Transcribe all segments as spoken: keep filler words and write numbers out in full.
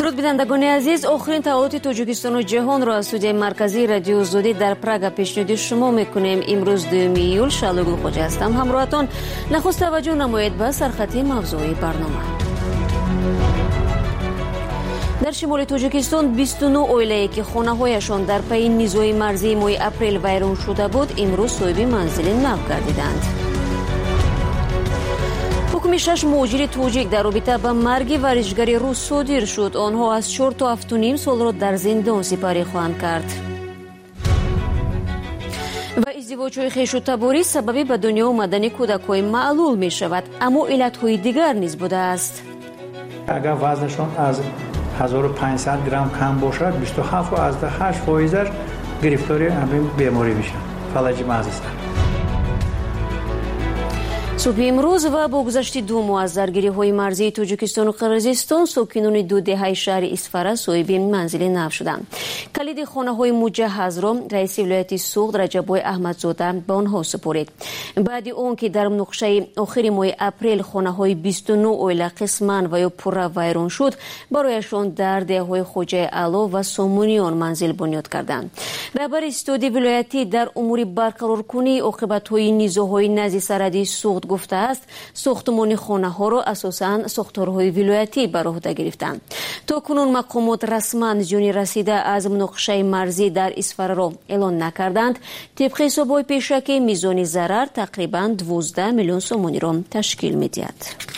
درود بینندگان عزیز، آخرین تحولات تاجیکستان و جهان را از استودیوی مرکزی رادیو زودی در پراگ پیشنهاد شما میکنیم. امروز دوم ایول شالوگل خوجا هستم. همراهتان. نخست توجه نمایید به سرخط موضوعی برنامه. در شمال تاجیکستان بیست و نه اویله‌ای که خانه‌هایشان در پی نیزوی مرزی ماه اپریل ویران شده بود امروز صاحب منزل نو گردیدند. حکم شش مهاجر تاجیک در رابطه با مرگ ورزشکار روس صادر شد. آنها از چهار تا هفت و نیم سال را در زندان سپری خواهند کرد. و ازدواج‌های خویش و تباری سببی به دنیا آمدن کودک‌های معلول می شود، اما علت‌های دیگر نیز بوده است. اگر وزنشان از هزار و پانصد گرم کم باشد بیست و هفت و از هشت فایزش گرفتاری همین بیماری میشن. فلج مغزی است. صبح امروز و با گذشت دو ماه از درگیری‌های مرزی تاجیکستان و قرقیزستان، ساکنان دو دهه شهر اسفره صاحب منزل نو شدند. کلید خانه‌های مجهز را رئیس ولایت سوخت رجب‌های احمدزاده به آنها سپرد. بعد آن که در نقشه آخر ماه اپریل خانه‌های بیست و نه اویله قسماً و یا پورا ویران شد، برایشان در دهه‌های خوجه علا و سامونیان منزل بنیاد کردند. رهبر استودی ولایتی در امور برقرارکنی عاقبت‌های نیزوهای نزد سرحدی سوخت گفته است ساختمان خانه ها را اساساً ساختارهای ولایتی بر عهده گرفتند. تا کنون مقامات رسما زیانی رسیده از نقشه مرزی در اسفره را اعلان نکردند. طبق حساب‌های پیشکی میزان ضرر تقریباً دوازده میلیون سومانی را تشکیل می‌دهد.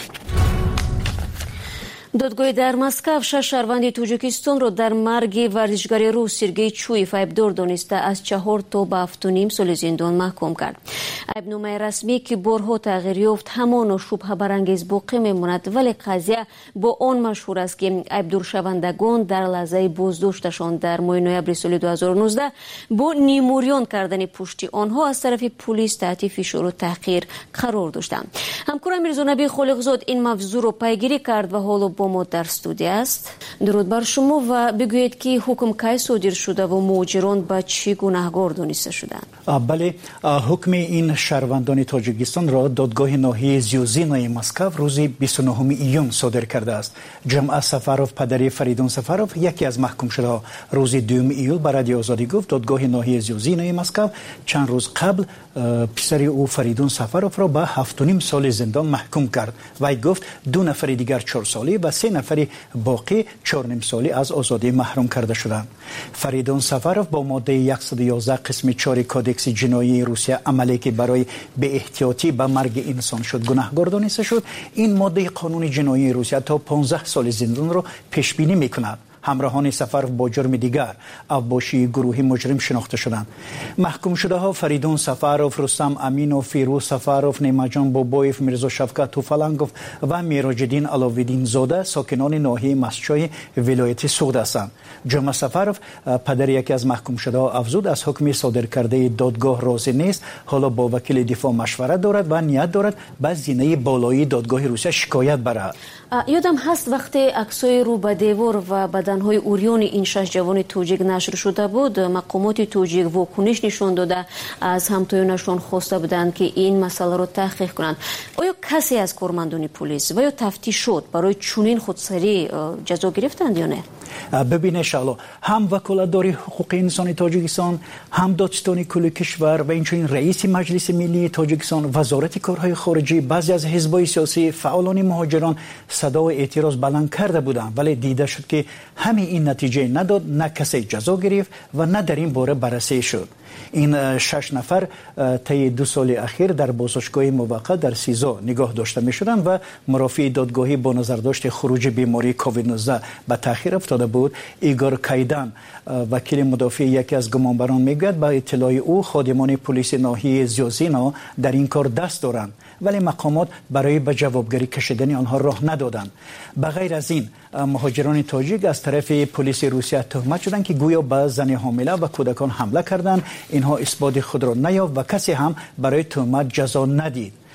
دادگاه در مسکو شش شهروند تاجیکستان را در مرگ ورزشکار روس سرگئی چویف ایبدار دانسته از چهار تا به هفت و نیم سال زندان محکوم کرد. ایبنامه رسمی که بارها تغییر یافت همان و شبهه برانگیز باقی میماند، ولی قضیه با آن مشهور است که ایبدار شوندگان در لحظه بازداشتشان در ماه نوامبر سال دو هزار و نوزده با نیموریان کردن پشتی آنها از طرف پلیس تحت فشار و تحقیر قرار داشتند. همکارم میرزانبی خالقزاد این موضوع را پیگیری کرد و حالا با ما در استودیو است. درود بر شما و بگویید که حکم کی صادر شده و مهاجران به چی گناهکار دانسته شدند؟ بله، حکم این شهروندان تاجیکستان را دادگاه ناحیه زیوزینای مسکو روز بیست و نهم ایون صادر کرده است. جمعه سفروف پدری فریدون سفروف یکی از محکوم شده روز دوم ایول به رادیو آزادی گفت دادگاه ناحیه زیوزینای مسکو چند روز قبل پسر او فریدون سفروف را به هفت و نیم سال زندان محکوم کرد. وی گفت دو نفر دیگر چهار سالی و سه نفر باقی چهار نیم سالی از آزادی محروم کرده شدند. فریدون سفروف با ماده صد و یازده قسم چهار کودکس جنایی روسیه عملی که برای به احتیاطی به مرگ انسان شد گناهکار دانسته شد. این ماده قانون جنایی روسیه تا پانزده سال زندان را پیش بینی می‌کند. همراهان سفروف با جرم دیگر اوباشی گروهی مجرم شناخته شدند. محکوم شده ها فریدون سفروف، رستم امینوف، فیروز سفروف، نیماجان بابایف، میرزا شفقت توفالنگوف و میراجدین علاوالدین زاده ساکنان ناحیه مسچای ولایت سوخت هستند. جمعه سفروف پدر یکی از محکوم شده ها افزود از حکم صادر کرده دادگاه راضی نیست. حالا با وکیل دفاع مشورت دارد و نیت دارد به زینه بالایی دادگاه روسیه شکایت برد. یادم هست وقتی عکسای رو به دیوار و بدنهای اوریان این شش جوان تاجیک نشر شده بود، مقامات تاجیک واکنش نشان داده از همتایانشان خواسته بودند که این مسئله را تحقیق کنند. آیا کسی از کارمندان پلیس و یا تفتیشات برای چنین خودسری جزا گرفتند یا نه؟ ببینید شالا هم وکالتدار حقوق انسان تاجیکستان، هم دادستان کل کشور و اینچنین رئیس مجلس ملی تاجیکستان، وزارت کارهای خارجی، بعضی از حزب‌های سیاسی، فعالان مهاجران صدا اعتراض بلند کرده بودند، ولی دیده شد که همین این نتیجه نداد، نه کسی جزا گرفت و نه در این باره بررسی شد. این شش نفر طی دو سال اخیر در بازداشتگاه موقت در سیزا نگاه داشته می شدند و مرافع دادگاهی با نظرداشت خروج بیماری کووید نوزده به تاخیر افتاده بود. ایگور کایدان وکیل مدافع یکی از گمانبران میگوید با اطلاع او خادمان پلیس ناحیه زیوزینا در این کار دست دارند، ولی مقامات برای به جوابگری کشیدن آنها راه ندادند. بغیر از این مهاجران تاجیک از طرف پلیس روسیه تهمت شدند که گویا به زن حامله و کودکان حمله کردند. اینها اثبات خود را نیافت و کسی هم برای تهمت جزا ندید.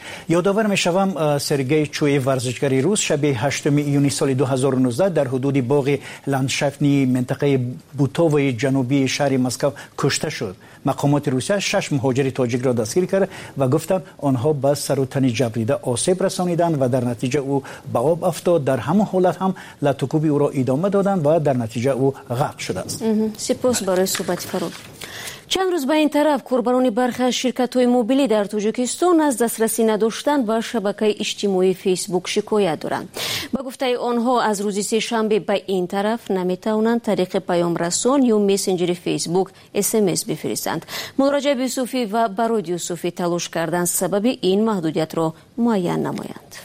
یادآور می‌شوم سرگئی چوی ورزشکاری روس شب هشتم ایون سال دو هزار و نوزده در حدود باغ لندشافتی منطقه بوتووی جنوبی شهر مسکو کشته شد. مقامات روسیه شش مهاجر تاجیک را دستگیر کرد و گفتند آنها به سر و تن جبریده آسیب رسانیدند و در نتیجه او به آب افتاد. در همون حالت هم لطوکوبی او را ادامه دادند و در نتیجه او غرق شده است. سپاس برای صحبت فرود. چند روز به این طرف کاربران برخی از شرکت‌های موبیلی در تاجیکستان از دسترسی نداشتن به شبکه اجتماعی فیسبوک شکایت دارند. به گفته آنها از روز سه‌شنبه به این طرف نمی‌توانند طریق پیام رسان یا مسنجر فیسبوک اس ام اس بفرستند. مراجع یوسفی و براد یوسفی تلاش کردند سبب این محدودیت را معین نمایند.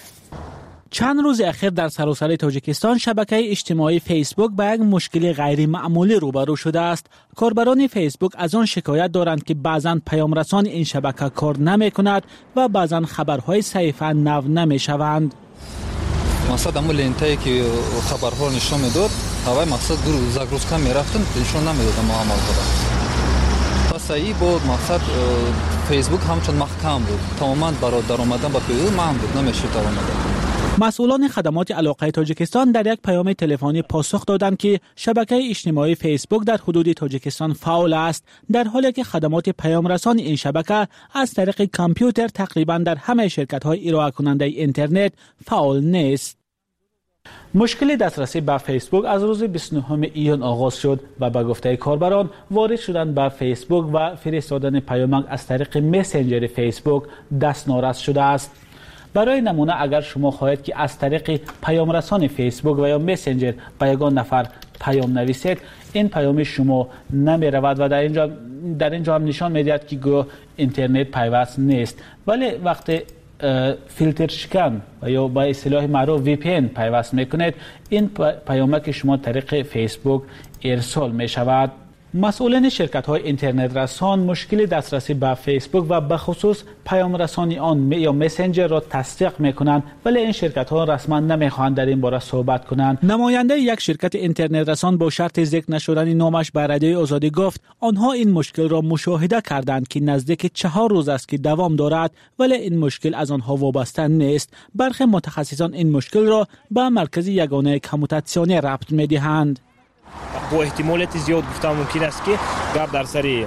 چند روز اخیر در سراسر تاجیکستان شبکه اجتماعی فیسبوک با یک مشکل غیر معمولی روبرو شده است. کاربران فیسبوک از آن شکایت دارند که بعضاً پیام رسان این شبکه کار نمی کند و بعضاً خبرهای صحیفه نو نمی شوند. مقصد همون لینتایی که خبرها نشون میداد، هوای مقصد دو روز یک روز کم میرفتن نشون نمیداد ما عمل کنند. تا صحیح بود مقصد فیسبوک همچون محکم بود. تماما برای در آمدن به پیام مهم بود نمیشد در آمدن. مسئولان خدمات علاقه تاجیکستان در یک پیام تلفنی پاسخ دادند که شبکه اجتماعی فیسبوک در حدود تاجیکستان فعال است، در حالی که خدمات پیام رسان این شبکه از طریق کامپیوتر تقریبا در همه شرکت‌های ارائه کننده اینترنت فعال نیست. مشکل دسترسی به فیسبوک از روز بیست و نهم ایون آغاز شد و به گفته کاربران وارد شدن به فیسبوک و فرستادن پیامک از طریق مسنجر فیسبوک دست نارس شده است. برای نمونه اگر شما خواهید که از طریق پیام رسان فیسبوک و یا مسنجر به یگان نفر پیام نویسید، این پیام شما نمی رود و در اینجا در اینجا هم نشان میدهد که گویا اینترنت پیوست نیست. ولی وقتی فیلتر شکن و یا با اصطلاح معروف وی پی ان پیوست میکنید، این پیام که شما طریق فیسبوک ارسال می شود. مسئولین شرکت‌های اینترنت رسان مشکل دسترسی به فیسبوک و به خصوص پیام رسانی آن یا مسنجر را تصدیق می‌کنند، ولی این شرکت‌ها رسما نمی‌خواهند در این باره صحبت کنند. نماینده یک شرکت اینترنت رسان با شرط ذکر نشدن نامش به رادیوی آزادی گفت آنها این مشکل را مشاهده کردند که نزدیک چهار روز است که دوام دارد، ولی این مشکل از آنها وابسته نیست. برخی متخصصان این مشکل را به مرکز یگانه کموتاسیونی ربط می‌دهند. با احتمالات زیاد گفتم ممکن است که گپ در سر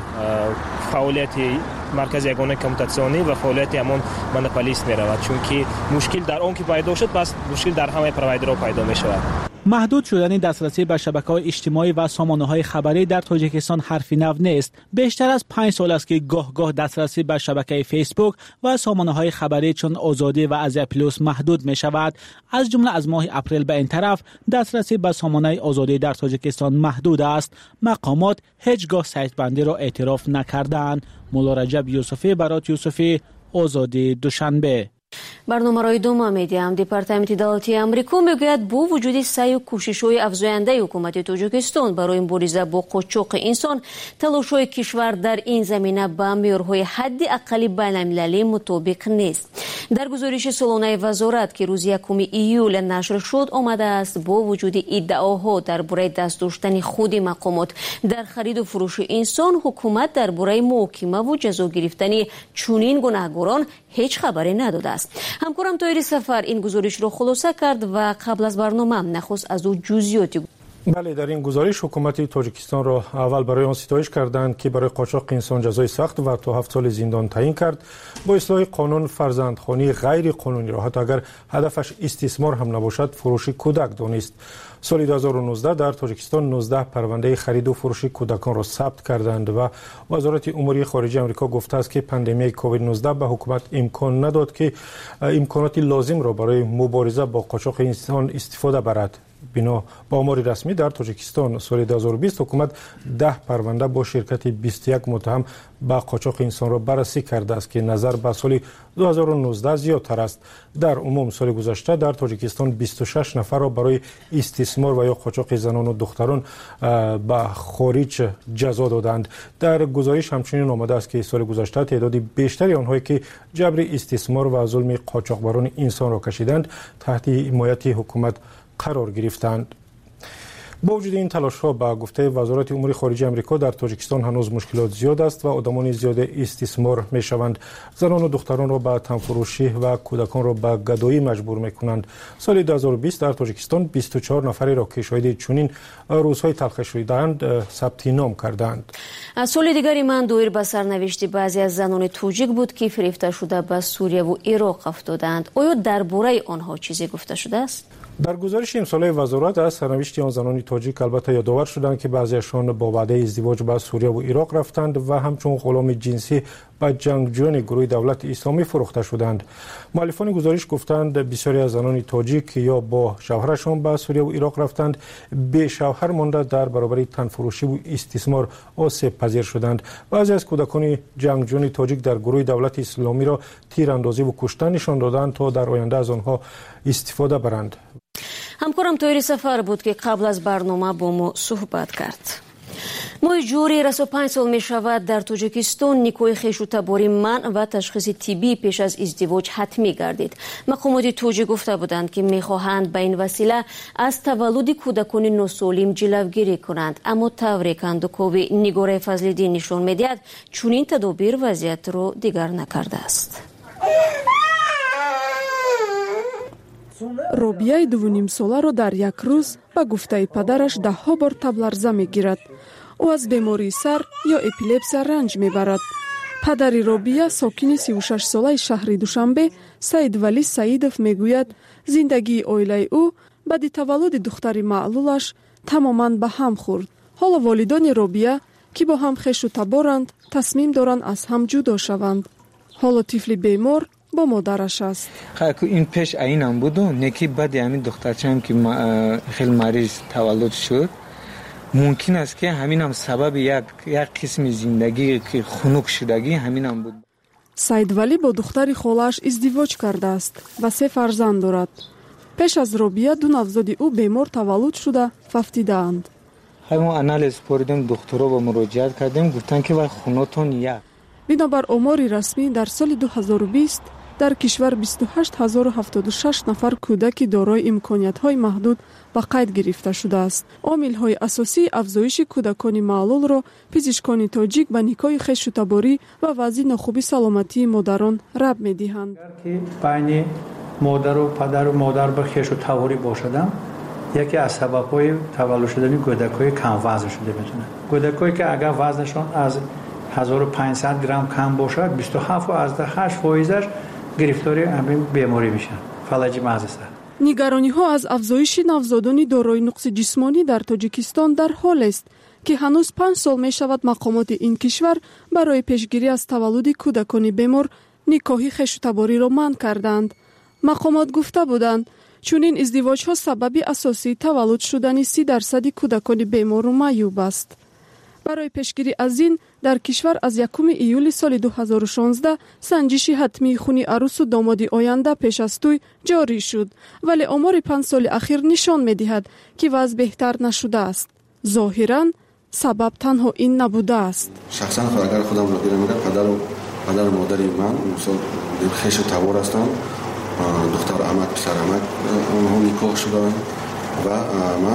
فعالیت مرکز یگانه کموتاسیونی و فعالیت همان مونوپولیست می رود، چون که مشکل در آن که پیدا شد پس مشکل در همه پروایدرها پیدا می شود. محدود شدن دسترسی به شبکه‌های اجتماعی و سامانه‌های خبری در تاجیکستان حرفی نو نیست. بیشتر از پنج سال است که گاه گاه دسترسی به شبکه فیسبوک و سامانه‌های خبری چون آزادی و آزیا پلوس محدود می شود. از جمله از ماه اپریل به این طرف دسترسی به سامانه آزادی در تاجیکستان محدود است. مقامات هیچگاه سایت بندی را اعتراف نکردند. مولا رجب یوسفی، برات یوسفی، آزادی دوشنبه. برنامه رای دوم میدیم. دپارتمنت دولتی امریکا میگوید با وجود سعی و کوشش‌های افزاینده حکومت تاجیکستان برای مبارزه با قاچاق انسان، تلاش‌های کشور در این زمینه با معیارهای حداقل بین‌المللی مطابق نیست. در گزارش سالانه وزارت که روز یکم ایول نشر شد آمده است با وجود ادعاها درباره دست داشتن خود مقامات در خرید و فروش انسان، حکومت درباره محاکمه و جزا گرفتن چنین گناهکاران هیچ خبری نداده است. همکارم طاهر سفر این گزارش را خلاصه کرد و قبل از برنامه نخست از او جزئیاتی. بله، در این گزارش حکومت تاجیکستان را اول برای آن ستایش کردند که برای قاچاق انسان جزای سخت و تا هفت سال زندان تعیین کرد. با اصلاح قانون فرزندخوانی غیر قانونی را حتی اگر هدفش استثمار هم نباشد فروش کودک دانست. سال دو هزار و نوزده در تاجیکستان نوزده پرونده خرید و فروش کودکان را ثبت کردند و وزارت امور خارجه آمریکا گفته است که پاندمی کووید نوزده به حکومت امکان نداد که امکانات لازم را برای مبارزه با قاچاق انسان استفاده برد. بنا با آمار رسمی در تاجیکستان سال دو هزار و بیست حکومت ده پرونده با شرکت بیست و یک متهم به قاچاق انسان را بررسی کرده است که نظر به سال دو هزار و نوزده زیادتر است. در عموم سال گذشته در تاجیکستان بیست و شش نفر را برای استثمار و یا قاچاق زنان و دختران به خارج جزا دادند. در گزارش همچنین آمده است که سال گذشته تعداد بیشتری آنهایی که جبر استثمار و ظلم قاچاقبران انسان را کشیدند تحت حمایت حکومت قرار گرفتند. با وجود این تلاش‌ها با گفته وزارت امور خارجه آمریکا در تاجیکستان هنوز مشکلات زیاد است و آدمان زیاد استثمار می‌شوند. زنان و دختران را به تنفروشی و کودکان را به گدایی مجبور می‌کنند. سال دو هزار و بیست در تاجیکستان بیست و چهار نفری را که شاهد چنین روزهای تلخ شده‌اند ثبت نام کردند. سال دیگری من دویر به سرنوشت بعضی از زنان توجیک بود که فریفته شده به سوریه و عراق افتادند. آیا درباره آنها چیزی گفته شده است؟ در گزارش امساله وزارت از سرنوشت آن زنان تاجیک البته یادآور شدند که بعضیشان با وعده ازدواج به سوریه و عراق رفتند و همچون غلام جنسی به جنگجویان گروه دولت اسلامی فروخته شدند. مؤلفان گزارش گفتند بسیاری از زنان تاجیک یا با شوهرشان به سوریه و عراق رفتند به شوهر مانده در برابر تنفروشی و استثمار آسیب پذیر شدند. بعضی از کودکان جنگجویان تاجیک در گروه دولت اسلامی را تیراندازی و کشتن نشان دادند تا در آینده از آنها استفاده برند. همکارم تویری سفر بود که قبل از برنامه با ما صحبت کرد. ماه جوری رسو پنج سال می شود در تاجیکستان نیکوی خویش و تباری منع و تشخیص طبی پیش از ازدواج حتمی گردید. مقامات توجیه گفته بودند که می خواهند به این وسیله از تولد کودکان ناسالم جلوگیری کنند، اما طوری کندوکاوی نگاره فضل‌الدین نشان می دهد چنین تدابیر وضعیت را دیگر نکرده است. робияи дувуним соларо дар як рӯз ба гуфтаи падараш даҳҳо бор табларза мегирад. ӯ аз бемории сар ё эпилепсия ранҷ мебарад. падари робия, сокини сиву шаш солаи шаҳри душанбе, саидвалӣ саидов мегӯяд зиндагии оилаи ӯ баъди таваллуди духтари маълулаш тамоман ба ҳам хӯрд. ҳоло волидони робия ки бо ҳам хешу таборанд тасмим доранд аз ҳам ҷудо шаванд. ҳоло тифли бемор با مادرش است. خب این پیش اینم بود و نکی بعد همین دخترچم که خیلی مریض تولد شد ممکن است که همین هم سبب یک یک قسم زندگی که خنک شدگی همین هم بود. سعید ولی با دختری خالش ازدواج کرده است و سه فرزند دارد. پیش از روبیا دو نوزاد او بیمار تولد شده ففتیده اند. همون آنالیز پردیم دکترها با مراجعت کردیم گفتن که وای خونتون یک. بنابر آمار رسمی در سال دو هزار و بیست در کشور بیست و هشت هزار و هفتاد و شش نفر کودک دارای امکانیت‌های محدود به قید گرفته شده است. عامل‌های اساسی افزایش کودکان معلول را پزشکان تاجیک به نیکای خویش‌تباری و وضع ناخوبی سلامتی مادران ربط می‌دهند. بین مادر و پدر و مادر به خویش‌تباری باشدم یکی از سبب‌های تولد شدن کودک‌های کم وزن شده می‌تونه. کودکایی که اگر وزنشان از هزار و پانصد گرم کم باشد بیست و هفت و از هشت فایزش گرفتاری همین بیماری میشن. فلج مغز است. نگرانی‌ها از افزایش نوزادان دارای نقص جسمانی در تاجیکستان در حال است که هنوز پنج سال می شود مقامات این کشور برای پیشگیری از تولد کودکان بیمار نکاحی خویش‌تباری را منع کردند. مقامات گفته بودند چون این ازدواج‌ها سبب اساسی تولد شدن سی درصد کودکان بیمار و معیوب است. برای پیشگیری از این در کشور از یکم ایول سال دو هزار و شانزده سنجش حتمی خون عروس و داماد آینده پیش از توی جاری شد، ولی آمار پنج سال اخیر نشان می‌دهد که وضع بهتر نشده است. ظاهراً سبب تنها این نبوده است. شخصا اگر خودم را بگیرم پدر و پدر و مادری من مثلا خویش و تبار هستند، دختر عمت پسر عمت اونها نکاح شدند و من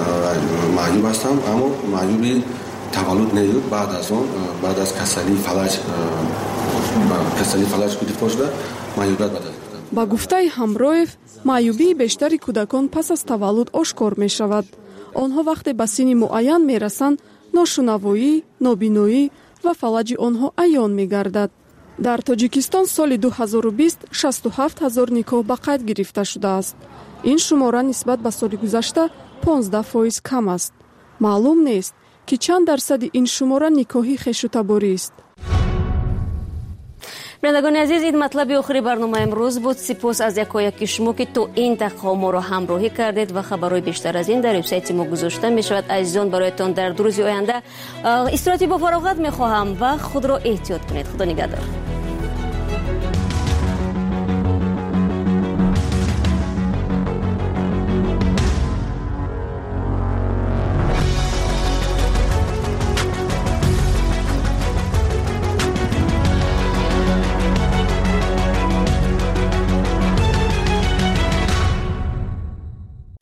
معیوب هستم، اما معیوبی تولد نیود بعد از اون بعد از کسلی فلج کسلی فلج گرفته شده معیوبیت بدل. با گفته همراهیف معیوبی بیشتری کودکان پس از تولد آشکار می شود. آنها وقتی به سن معین می رسند ناشنوایی، نابینایی و فلج آنها عیان می گردد. در تاجیکستان سال دو هزار و بیست شصت و هفت هزار نکاح به قید گرفته شده است. این شماره نسبت به سال گذشته پانزده فایز کم است. معلوم نیست که چند درصد این شماره نکاحی خویش‌تباری است. بینندگان عزیز، این مطلب آخری برنامه امروز بود. سپاس از یکایک شما که تو این دقیقه ما را همراهی کردید و خبرهای بیشتر از این در وبسایت ما گذاشته می شود. عزیزان برایتان در دو روز آینده استراحتی با فراغت می خواهم و خود را احتیاط کنید. خدا نگهدار.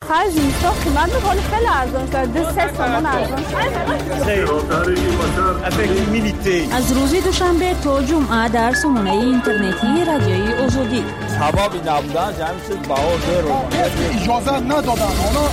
خرج اینستا قیمت میکنه خیلی ارزان شد دو سه تومن ارزان شد. از روز دوشنبه تا جمعه در سامانه اینترنتی رادیوی آزادی سبابی نبودن جمعیت باور رو اجازه ندادن.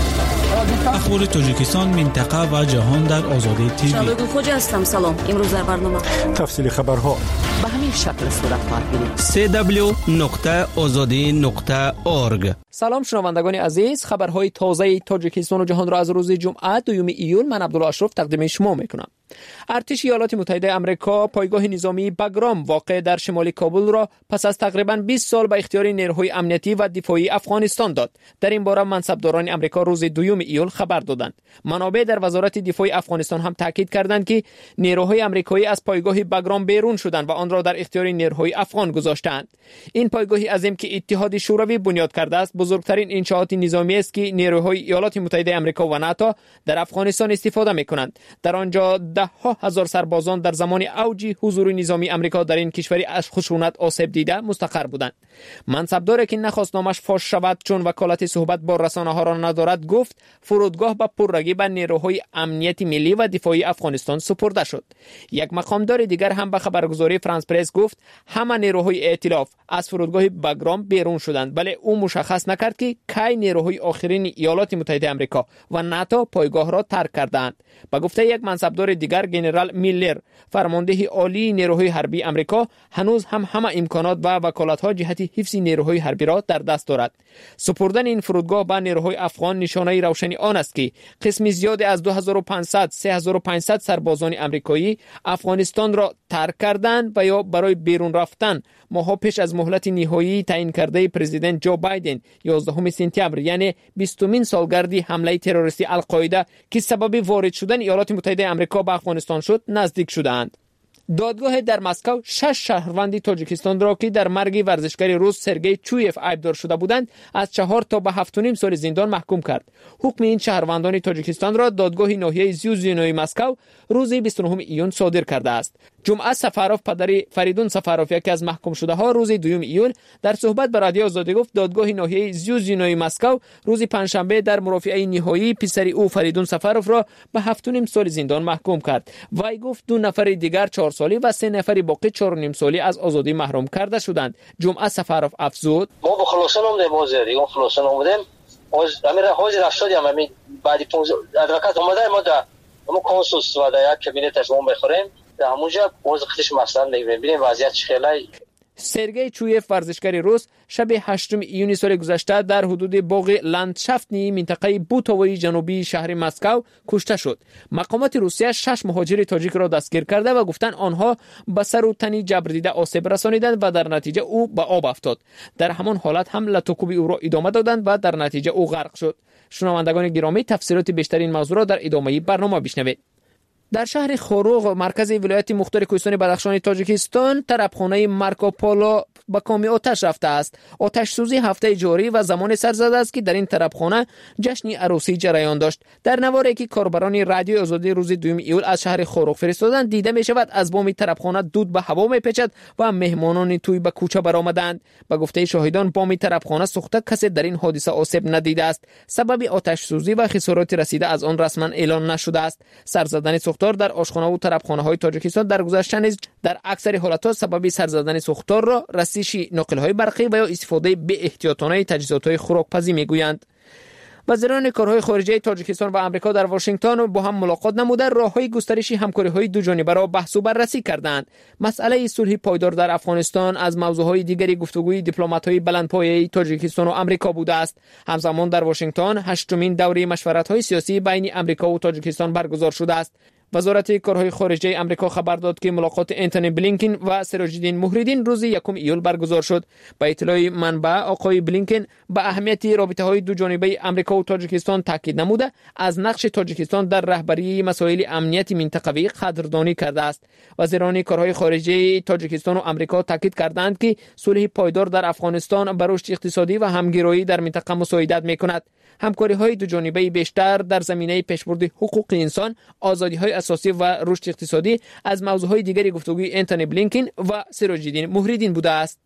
اخبار تاجیکستان، منطقه و جهان در آزادی تیوی. شبکه خوج هستم. سلام. امروز در برنامه تفصیل خبرها به همین شکل صورت خواهد گرفت. دبلیو دبلیو دبلیو نقطه آزادی نقطه اورگ. سلام شنوندگان عزیز، خبرهای تازه تاجیکستان و جهان را از روز جمعه دوم ایول من عبدالله اشرف تقدیم شما میکنم. ارتش ایالات متحده آمریکا پایگاه نظامی باگرام واقع در شمال کابل را پس از تقریباً بیست سال به اختیار نیروهای امنیتی و دفاعی افغانستان داد. در این باره منصبداران آمریکا روز دوم ایول خبر دادند. منابع در وزارت دفاع افغانستان هم تاکید کردند که نیروهای آمریکایی از پایگاه باگرام بیرون شدند و آن را در اختیار نیروهای افغان گذاشتند. این پایگاه عظیم که اتحاد شوروی بنیاد کرده است، بزرگترین انشاءات نظامی است که نیروهای ایالات متحده آمریکا و ناتو در افغانستان استفاده می‌کنند. در آنجا ده ها هزار سربازان در زمان اوج حضور نظامی آمریکا در این کشوری از خشونت آسیب دیده مستقر بودند. منصبداری که نخواست نامش فاش شود چون وکالت صحبت با رسانه‌ها را ندارد گفت فرودگاه به پررگی به نیروهای امنیت ملی و دفاعی افغانستان سپرده شد. یک مقامدار دیگر هم به خبرگزاری فرانس پرس گفت همه نیروهای ائتلاف از فرودگاه باگرام بیرون شدند، ولی او مشخص نکرد که کی نیروهای آخرین ایالات متحده آمریکا و ناتو پایگاه را ترک کردند. با گفته یک منصبدار دیگر ژنرال میلر، فرمانده عالی نیروهای حربی آمریکا، هنوز هم همه امکانات و وکالت‌ها جهت حفظ نیروهای حربی را در دست دارد. سپردن این فرودگاه به نیروهای افغان نشانه روشنی آن است که قسمی زیاد از دو هزار و پانصد سه هزار و پانصد سربازان آمریکایی افغانستان را ترک کردند و یا برای بیرون رفتن ماها پیش از مهلت نهایی تعیین کرده پرزیدنت جو بایدن یازدهم سپتامبر، یعنی بیستمین سالگرد حمله تروریستی القاعده که سبب وارد شدن ایالات متحده آمریکا به افغانستان شد نزدیک شدند. دادگاه در مسکو شش شهروند تاجیکستان را که در مرگ ورزشکار روس سرگئی چویف عیبدار شده بودند از چهار تا به هفت و نیم سال زندان محکوم کرد. حکم این شهروندان تاجیکستان را دادگاه ناحیه زیوزینوی مسکو روز بیست و نهم ایون صادر کرده است. جمعه سفاروف پدر فریدون سفاروف، یکی از محکوم شده ها، روز دوم ایول در صحبت با رادیو آزادی گفت دادگاه ناحیه زیوزینوی مسکو روز پنجشنبه در مرافعه نهایی پسر او فریدون سفاروف را به هفت و نیم سال زندان محکوم کرد. وی گفت دو نفر دیگر چهار سالی و سه نفر باقی چهار و نیم سالی از آزادی محروم کرده شدند. جمعه سفاروف افزود: ما به خلاصه نمیدیم بازی دیگه خلاصه نمیدیم از امیر حاضر شدیم همین بعد پانزده ادوکات اومده ما در ما کنسوس و در یک کابینت ما بخوریم در همونجا باز خودش مثلا میبینیم وضعیت خیلی. سرگئی چویف ورزشکار روس شب هشتم ایون سال گذشته در حدود باغ لندشافتی منطقه بوتاوی جنوبی شهر مسکو کشته شد. مقامات روسیه شش مهاجر تاجیک را دستگیر کرده و گفتند آنها به سر و تن جبر دیده آسیب رسانیدند و در نتیجه او به آب افتاد. در همان حالت هم لطوکوب او را ادامه دادند و در نتیجه او غرق شد. شنوندگان گرامی، تفسیرات بیشتر این موضوع را در ادامه برنامه بشنوید. در شهر خوروغ مرکز ولایت مختار کوهستانی بدخشان تاجیکستان طربخانه مارکوپولو به کام آتش رفته است. آتش سوزی هفته جاری و زمان سر زده است که در این طربخانه جشن عروسی جریان داشت. در نواری که کاربران رادیو آزادی روز دوم ایول از شهر خوروغ فرستادند دیده می شود از بام طربخانه دود به هوا می پیچد و مهمانان توی به کوچه برآمدند. به گفته شاهدان بام طربخانه سوخته، کسی در این حادثه آسیب ندیده است. سبب آتش سوزی و خسارات رسیده از آن رسما اعلان نشده است. سر زدن سوختار در آشخانه و طربخانه های تاجیکستان در گذشته نیز در اکثر حالات سبب سر زدن سوختار را رسیش ناقل های برقی و یا استفاده به احتیاطانه تجهیزات های خوراکپزی میگویند. وزیران کارهای خارجه تاجیکستان و آمریکا در واشنگتن با هم ملاقات نموده راههای گسترش همکاری‌های دو جانبه را بحث و بررسی کردند. مسئله صلح پایدار در افغانستان از موضوعهای دیگری گفتگوی دیپلمات‌های بلندپایه تاجیکستان و آمریکا بوده است. همزمان در واشنگتن هشتمین دوره مشورت‌های سیاسی بین آمریکا و تاجیکستان برگزار شده است. وزارت کارهای خارجه آمریکا خبر داد که ملاقات انتونی بلینکن و سراج‌الدین مهریدین روز یکم ایول برگزار شد. با اطلاع منبع، آقای بلینکن به اهمیت رابطه‌های دو جانبه آمریکا و تاجیکستان تاکید نموده از نقش تاجیکستان در رهبری مسائل امنیت منطقوی قدردانی کرده است. وزیران کارهای خارجه تاجیکستان و آمریکا تاکید کردند که صلح پایدار در افغانستان به رشد اقتصادی و همگرایی در منطقه مساعدت می‌کند. همکاری‌های دو جانبه بیشتر در زمینه پیشبرد حقوق انسان، آزادی‌های اساسی و رشد اقتصادی از موضوعهای دیگری گفتگوی انتونی بلینکن و سراج‌الدین مهریدین بوده است.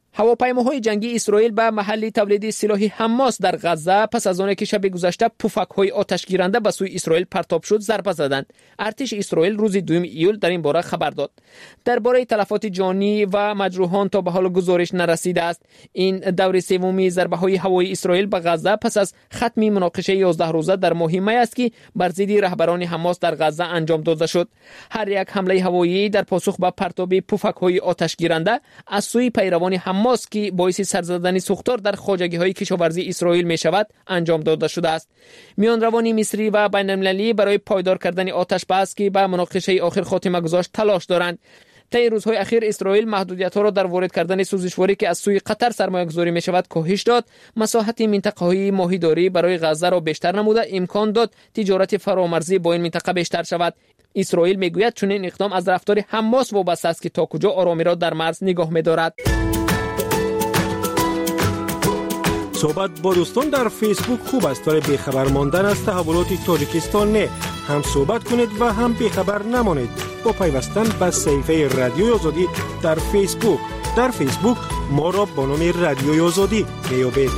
هواپیماهای جنگی اسرائیل به محل تولید سلاح حماس در غزه پس از آنکه شب گذشته پفک‌های آتشگیرنده به سوی اسرائیل پرتاب شد ضربه زدند. ارتش اسرائیل روز دوم ایول در این باره خبر داد. درباره تلفات جانی و مجروحان تا به حال گزارش نرسیده است. این دور سومی ضربه‌های هوایی اسرائیل به غزه پس از ختم مناقشه یازده روزه در ماه می است که بر ضد رهبران حماس در غزه انجام داده شد. هر یک حمله هوایی در پاسخ به پرتاب پفک‌های آتشگیرنده از سوی پیروان حماس که باعث سرزدن سوختار در خواجگی‌های کشاورزی اسرائیل می شود انجام داده شده است. میان روانی مصری و بین المللی برای پایدار کردن آتش بس که به مناقشه آخر خاتمه گذاشت تلاش دارند. طی روزهای اخیر اسرائیل محدودیت‌ها را در وارد کردن سوزشواری که از سوی قطر سرمایه‌گذاری می شود کاهش داد، مساحت منطقه‌های ماهیداری برای غزه را بیشتر نموده، امکان داد تجارت فرامرزی با این منطقه بیشتر شود. اسرائیل میگوید چنین اقدام از رفتار حماس وابسته است که تا کجا آرامی را در مرز نگاه می‌دارد. صحبت با دوستان در فیسبوک خوب است ولی بیخبر ماندن از تحولات تاجیکستان نه. هم صحبت کنید و هم بیخبر نمانید با پیوستن به صفحه رادیوی آزادی در فیسبوک. در فیسبوک ما را با نام رادیوی آزادی میابید.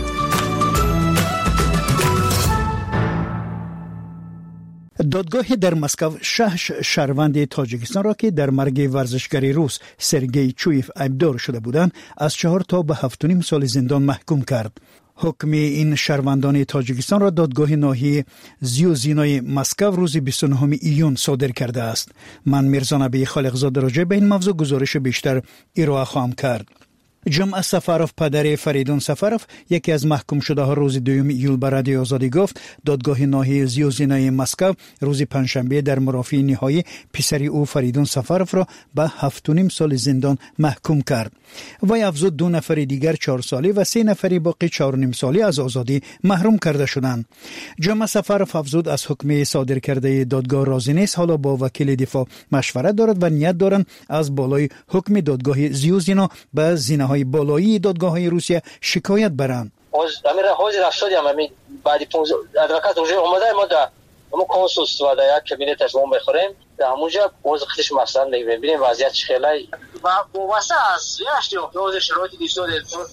دادگاه در مسکو شش شهروند تاجیکستان را که در مرگ ورزشکار روس سرگئی چویف ایبدار شده بودند از چهار تا به هفت و نیم سال زندان محکوم کرد. حکم این شهروندان تاجیکستان را دادگاه ناحیه زیوزینای مسکو روز بیست و نهم ایون صادر کرده است. من میرزا نبی خالقزاد راجع به این موضوع گزارش بیشتر ارائه خواهم کرد. جمعه سفروف پدر فریدون سفروف یکی از محکوم شده ها روز دوم ایول به رادیو آزادی گفت دادگاه ناحیه زیوزینای مسکو روز پنجشنبه در مرافعه نهایی پسری او فریدون سفروف را به هفت و نیم سال زندان محکوم کرد. وی افزود دو نفر دیگر چهار ساله و سه نفری باقی چهار و نیم ساله از آزادی محروم کرده شدند. جمعه سفروف افزود از حکم صادر کرده دادگاه راضی نیست، حالا با وکیل دفاع مشورت دارد و نیت دارند از بالای حکم دادگاه زیوزینا به زینه‌های بالایی دادگاه‌های روسیه شکایت برند. از امیر حاضر شدیم همین بعد پانزده ادوکات اونجا اومده ما در ما کنسولس و در یک کابینتش ما بخوریم در همونجا باز خودش مثلا ببینیم وضعیت چه خیلی و واسه از یاشتی اوز شروطی دیشو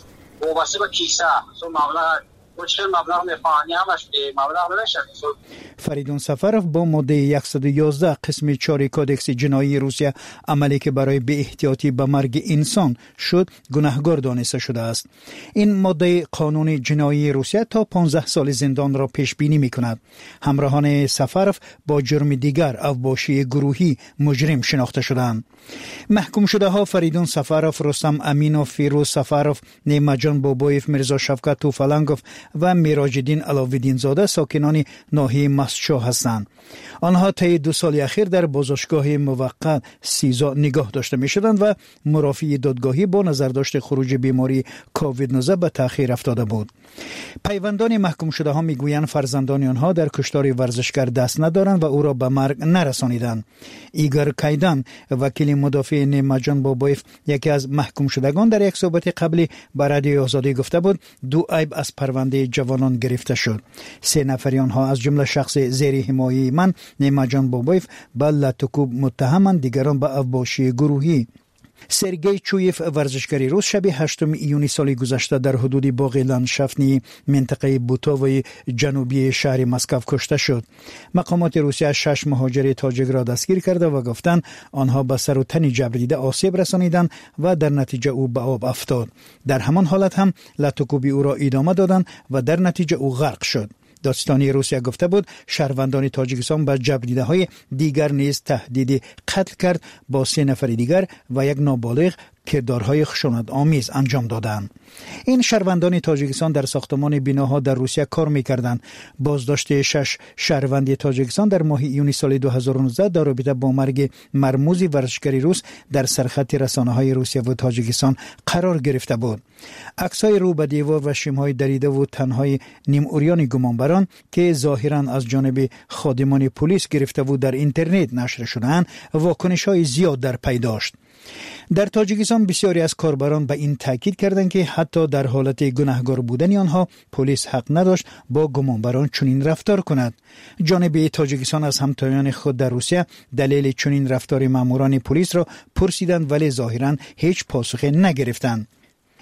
و واسه با کیسه سو مبلغ چه مبلغ میفانی همش مبلغ نمیشه. فریدون سفروف با ماده صد و یازده قسم چهار کودکس جنایی روسیه عملی که برای بی احتیاطی به مرگ انسان شد گناهکار دانسته شده است. این ماده قانون جنایی روسیه تا پانزده سال زندان را پیش بینی می‌کند. همراهان سفروف با جرم دیگر اوباشی گروهی مجرم شناخته شدند. محکوم شده ها فریدون سفروف، رستم امینوف، فیروز سفروف، نیمجان بابایف، میرزا شفقت توفالنگوف و میراجدین علاوالدین زاده ساکنان ناحیه مسچو هستند. آنها طی دو سال اخیر در بازداشتگاه موقت سیزا نگاه داشته می شدند و مرافعه دادگاهی با نظرداشت خروج بیماری کووید نوزده به تأخیر افتاده بود. پیوندان محکوم شده ها می گویند فرزندان آنها در کشتار ورزشکار دست ندارند و او را به مرگ نرسانیدند. ایگور کایدان وکیل مدافع نیمجان بابایف یکی از محکوم شدگان در یک صحبت قبلی به رادیو آزادی گفته بود دو عیب از پرونده جوانان گرفته شد. سه نفر آنها از جمله شخص زیر حمایه من نیمجان بابایف به لطکوب متهمند، دیگران به اوباشی گروهی. سرگئی چویف ورزشکار روس شب هشتم ایون سال گذشته در حدود باغ لندشافتی منطقه بوتاوی جنوبی شهر مسکو کشته شد. مقامات روسیه شش مهاجر تاجیک را دستگیر کرده و گفتند آنها به سر و تن جبریده آسیب رسانیدند و در نتیجه او به آب افتاد. در همان حالت هم لطکوبی او را ادامه دادند و در نتیجه او غرق شد. دادستانی روسیه گفته بود شهروندان تاجیکستان به جبریده های دیگر نیز تهدید قتل کرد با سه نفر دیگر و یک نابالغ کردارهای خشونت آمیز انجام دادند. این شهروندان تاجیکستان در ساختمان بناها در روسیه کار می‌کردند. بازداشت شش شهروند تاجیکستان در ماه ایون سال دو هزار و نوزده در رابطه با مرگ مرموز ورزشکار روس در سرخط رسانه‌های روسیه و تاجیکستان قرار گرفته بود. عکس‌های رو به دیوار و شیم‌های دریده و تنهای نیم عریان گمانبران که ظاهراً از جانب خادمان پلیس گرفته بود در اینترنت نشر شدند، واکنش‌های زیاد در پی داشت. در تاجیکستان بسیاری از کاربران به این تاکید کردند که حتی در حالت گناهکار بودن آنها پلیس حق نداشت با گمانبران چنین رفتار کند. جانب تاجیکستان از همتایان خود در روسیه دلیل چنین رفتار ماموران پلیس را پرسیدند ولی ظاهراً هیچ پاسخی نگرفتند.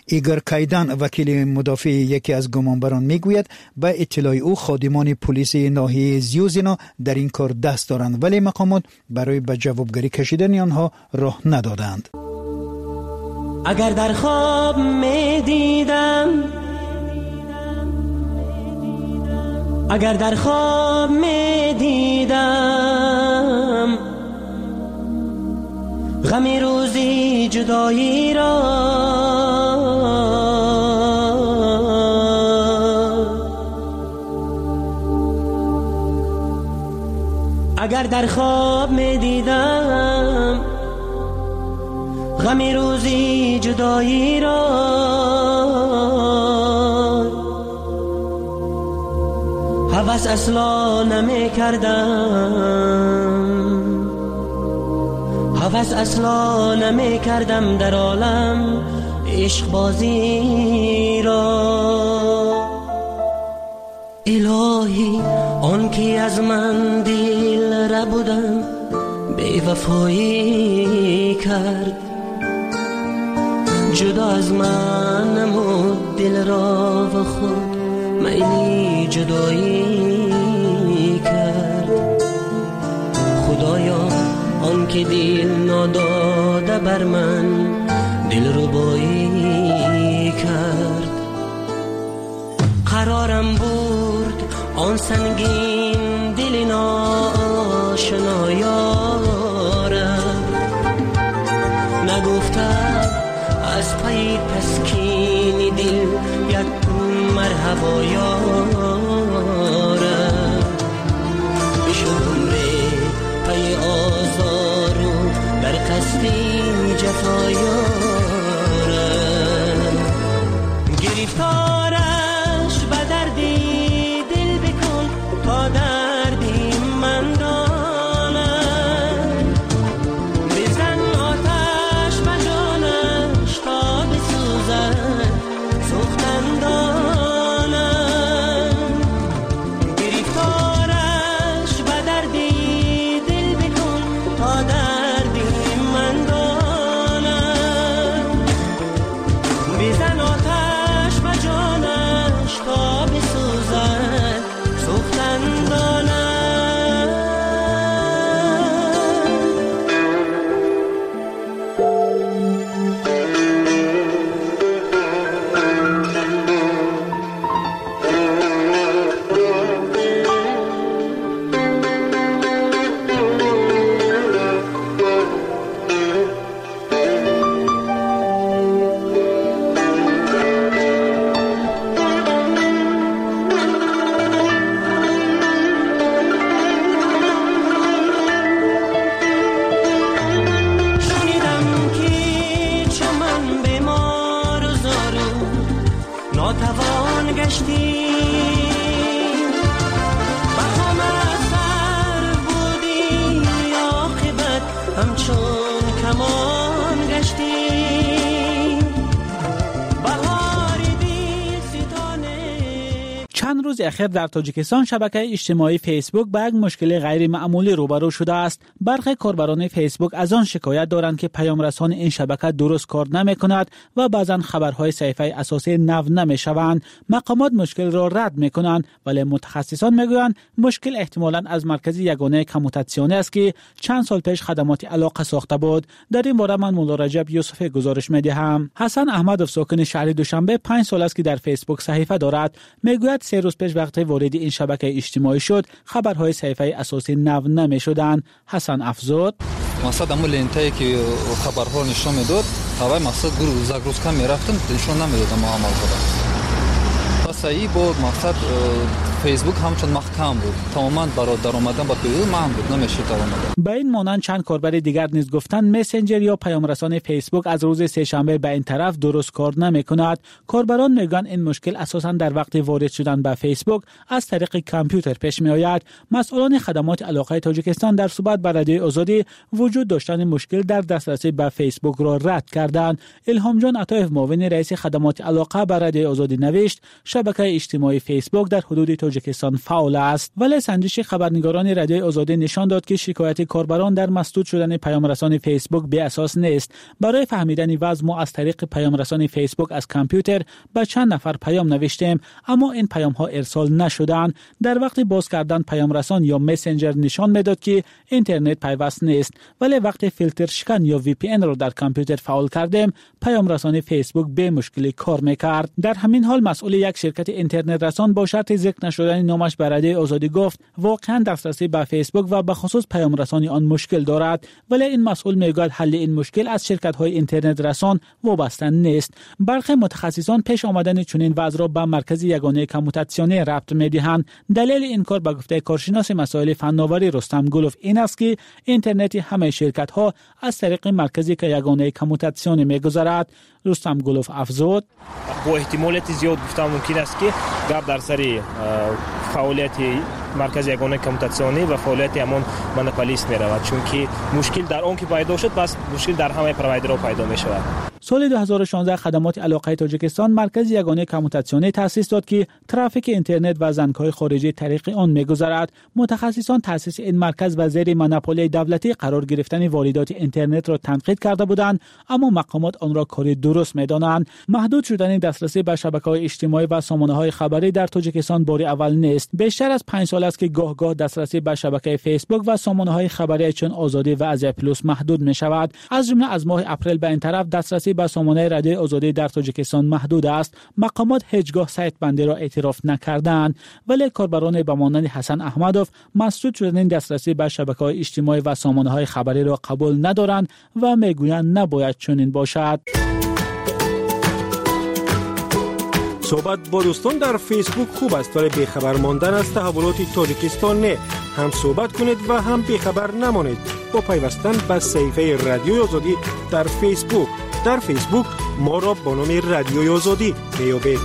ایگور کایدان وکیل مدافع یکی از گمانبران میگوید به اطلاع او خادمان پلیس ناحیه زیوزینا در این کار دست دارند ولی مقامات برای به جوابگری کشیدن آنها راه ندادند. اگر در خواب می دیدم اگر در خواب می دیدم غمی روزی جدایی را اگر در خواب می دیدم غمی روزی جدایی را هوس اصلا نمی کردم هوس اصلا نمی کردم در عالم عشق بازی را. الهی آن که از من دل را بودم بی وفایی کرد جدا از من نمود دل را و خود میلی جدایی کرد. خدایا آن که دل ناداده بر من دل ربایی کرد. قرارم برد آن سنگین دل ناشنا یارم نگفتم از پای تسکین دل یک مرحبا یارم بشم ره پای آزار و در قصدی جفا یارم گرفتارش به دردی دل بکن تا دردی من دانم بزن آتش به جانش تا بسوزد سوختن دانم گرفتارش به دردی دل بکن تا دردی من دانم بزن آتش به جانش تا بسوزد سوختن دانم. شنیدم که چمن بیمار و زارو ناتوان گشتی بخم از سر بودی عاقبت همچون کمان گشتی بهار دل ستانه. چند روز اخیر در تاجیکستان شبکه اجتماعی فیسبوک با یک مشکل غیر معمولی روبرو شده است. برخی کاربران فیسبوک از آن شکایت دارند که پیام رسان این شبکه درست کار نمی کند و بعضا خبرهای صحیفه اساسی نو نمی شوند. مقامات مشکل را رد می کنند ولی متخصصان می گویند مشکل احتمالاً از مرکز یگانه کموتاسیون است که چند سال پیش خدمات علاقه ساخته بود. در این باره من مولا رجب یوسف گزارش می دهم. حسن احمدوف ساکن شهر دوشنبه پنج سال است که در فیسبوک صحیفه دارد. می گوید سه روز پیش وقتی وارد این شبکه اجتماعی شد خبرهای صحیفه اساسی نو نمی شدند. حسن افزود مقصد همون لینتایی که خبرها نشون میداد هوای مقصد گروه زاگروسکا میرفتن نشون نمیداد ما عمل کنم پس ای بود مقصد فیسبوک همچون محکم بود تماما برای در آمدن با پیام من بود نمیشه در آمدن. به این مانند چند کاربر دیگر نیز گفتند مسنجر یا پیام رسان فیسبوک از روز سه شنبه به این طرف درست کار نمی کند. کاربران میگن این مشکل اساساً در وقت وارد شدن به فیسبوک از طریق کامپیوتر پیش می آید. مسئولان خدمات علاقه تاجیکستان در صحبت با رادیوی آزادی وجود داشتن مشکل در دسترسی به فیسبوک را رد کردند. الهام جان عطایف معاون رئیس خدمات علاقه با رادیوی آزادی نوشت شبکه اجتماعی فیسبوک در حدود تاجیکستان فعال است. ولی سنجش خبرنگاران رادیوی آزادی نشان داد که شکایت کاربران در مسدود شدن پیامرسان فیسبوک بی اساس نیست. برای فهمیدن وضع ما از طریق پیامرسان فیسبوک از کامپیوتر به چند نفر پیام نوشتیم، اما این پیام ها ارسال نشدند. در وقت باز کردن پیامرسان یا مسنجر نشان میداد که اینترنت پیوست نیست، ولی وقتی فیلتر شکن یا وی پی ان را در کامپیوتر فعال کردیم، پیامرسان فیسبوک به مشکلی کار میکرد. در همین حال مسئول یک شرکت اینترنت رسان با شرط ذکر نشدن نامش به رادیوی آزادی گفت واقعا دسترسی به فیسبوک و به خصوص پیامرسانی آن مشکل دارد، ولی این مسئول میگوید حل این مشکل از شرکت های اینترنت رسان وابسته نیست. برخی متخصصان پیش آمدن چنین وضع را به مرکز یگانه کموتاسیونی ربط میدهند. دلیل این کار به گفته کارشناس مسائل فناوری رستم گلوف این است که اینترنت همه شرکت ها از طریق مرکزی که یگانه کموتاسیونی میگذرد. رستم گلوف افزود با احتمالات زیاد گفتم ممکن است که گپ در سر فعالیت مرکز یگانه کموتاسیونی و فعالیت همون مونوپولیست می رود، چون که مشکل در اون که پیدا شد بس مشکل در همه پروایدرها پیدا می شود. سال دو هزار و شانزده خدمات علاقه تاجیکستان مرکز یگانه کموتاسیونی تأسیس داد که ترافیک اینترنت و زنگ‌های خارجی طریق آن می‌گذرد. متخصصان تأسیس این مرکز و زیر مونوپولی دولتی قرار گرفتن واردات اینترنت را تنقید کرده بودند، اما مقامات آن را کاری درست می‌دانند. محدود شدن دسترسی به شبکه‌های اجتماعی و سامانه‌های خبری در تاجیکستان بار اول نیست. بیشتر از پنج سال است که گاه گاه دسترسی به شبکه فیسبوک و سامانه‌های خبری چون آزادی و ازیا پلوس محدود می‌شود. از جمله از ماه اپریل به این طرف دسترسی به سامانه رادیوی آزادی در تاجیکستان محدود است. مقامات هیچگاه سایت بندی را اعتراف نکردند، ولی کاربران به مانند حسن احمدوف مسدود شدن دسترسی به شبکه‌های اجتماعی و سامانه‌های خبری را قبول ندارند و میگویند نباید چنین باشد. صحبت با دوستان در فیسبوک خوب است، ولی بیخبر ماندن از تحولات تاجیکستان نه. هم صحبت کنید و هم بیخبر نمانید با پیوستن به صفحه رادیوی آزادی در فیسبوک. در فیسبوک ما را با نام رادیوی آزادی میابید.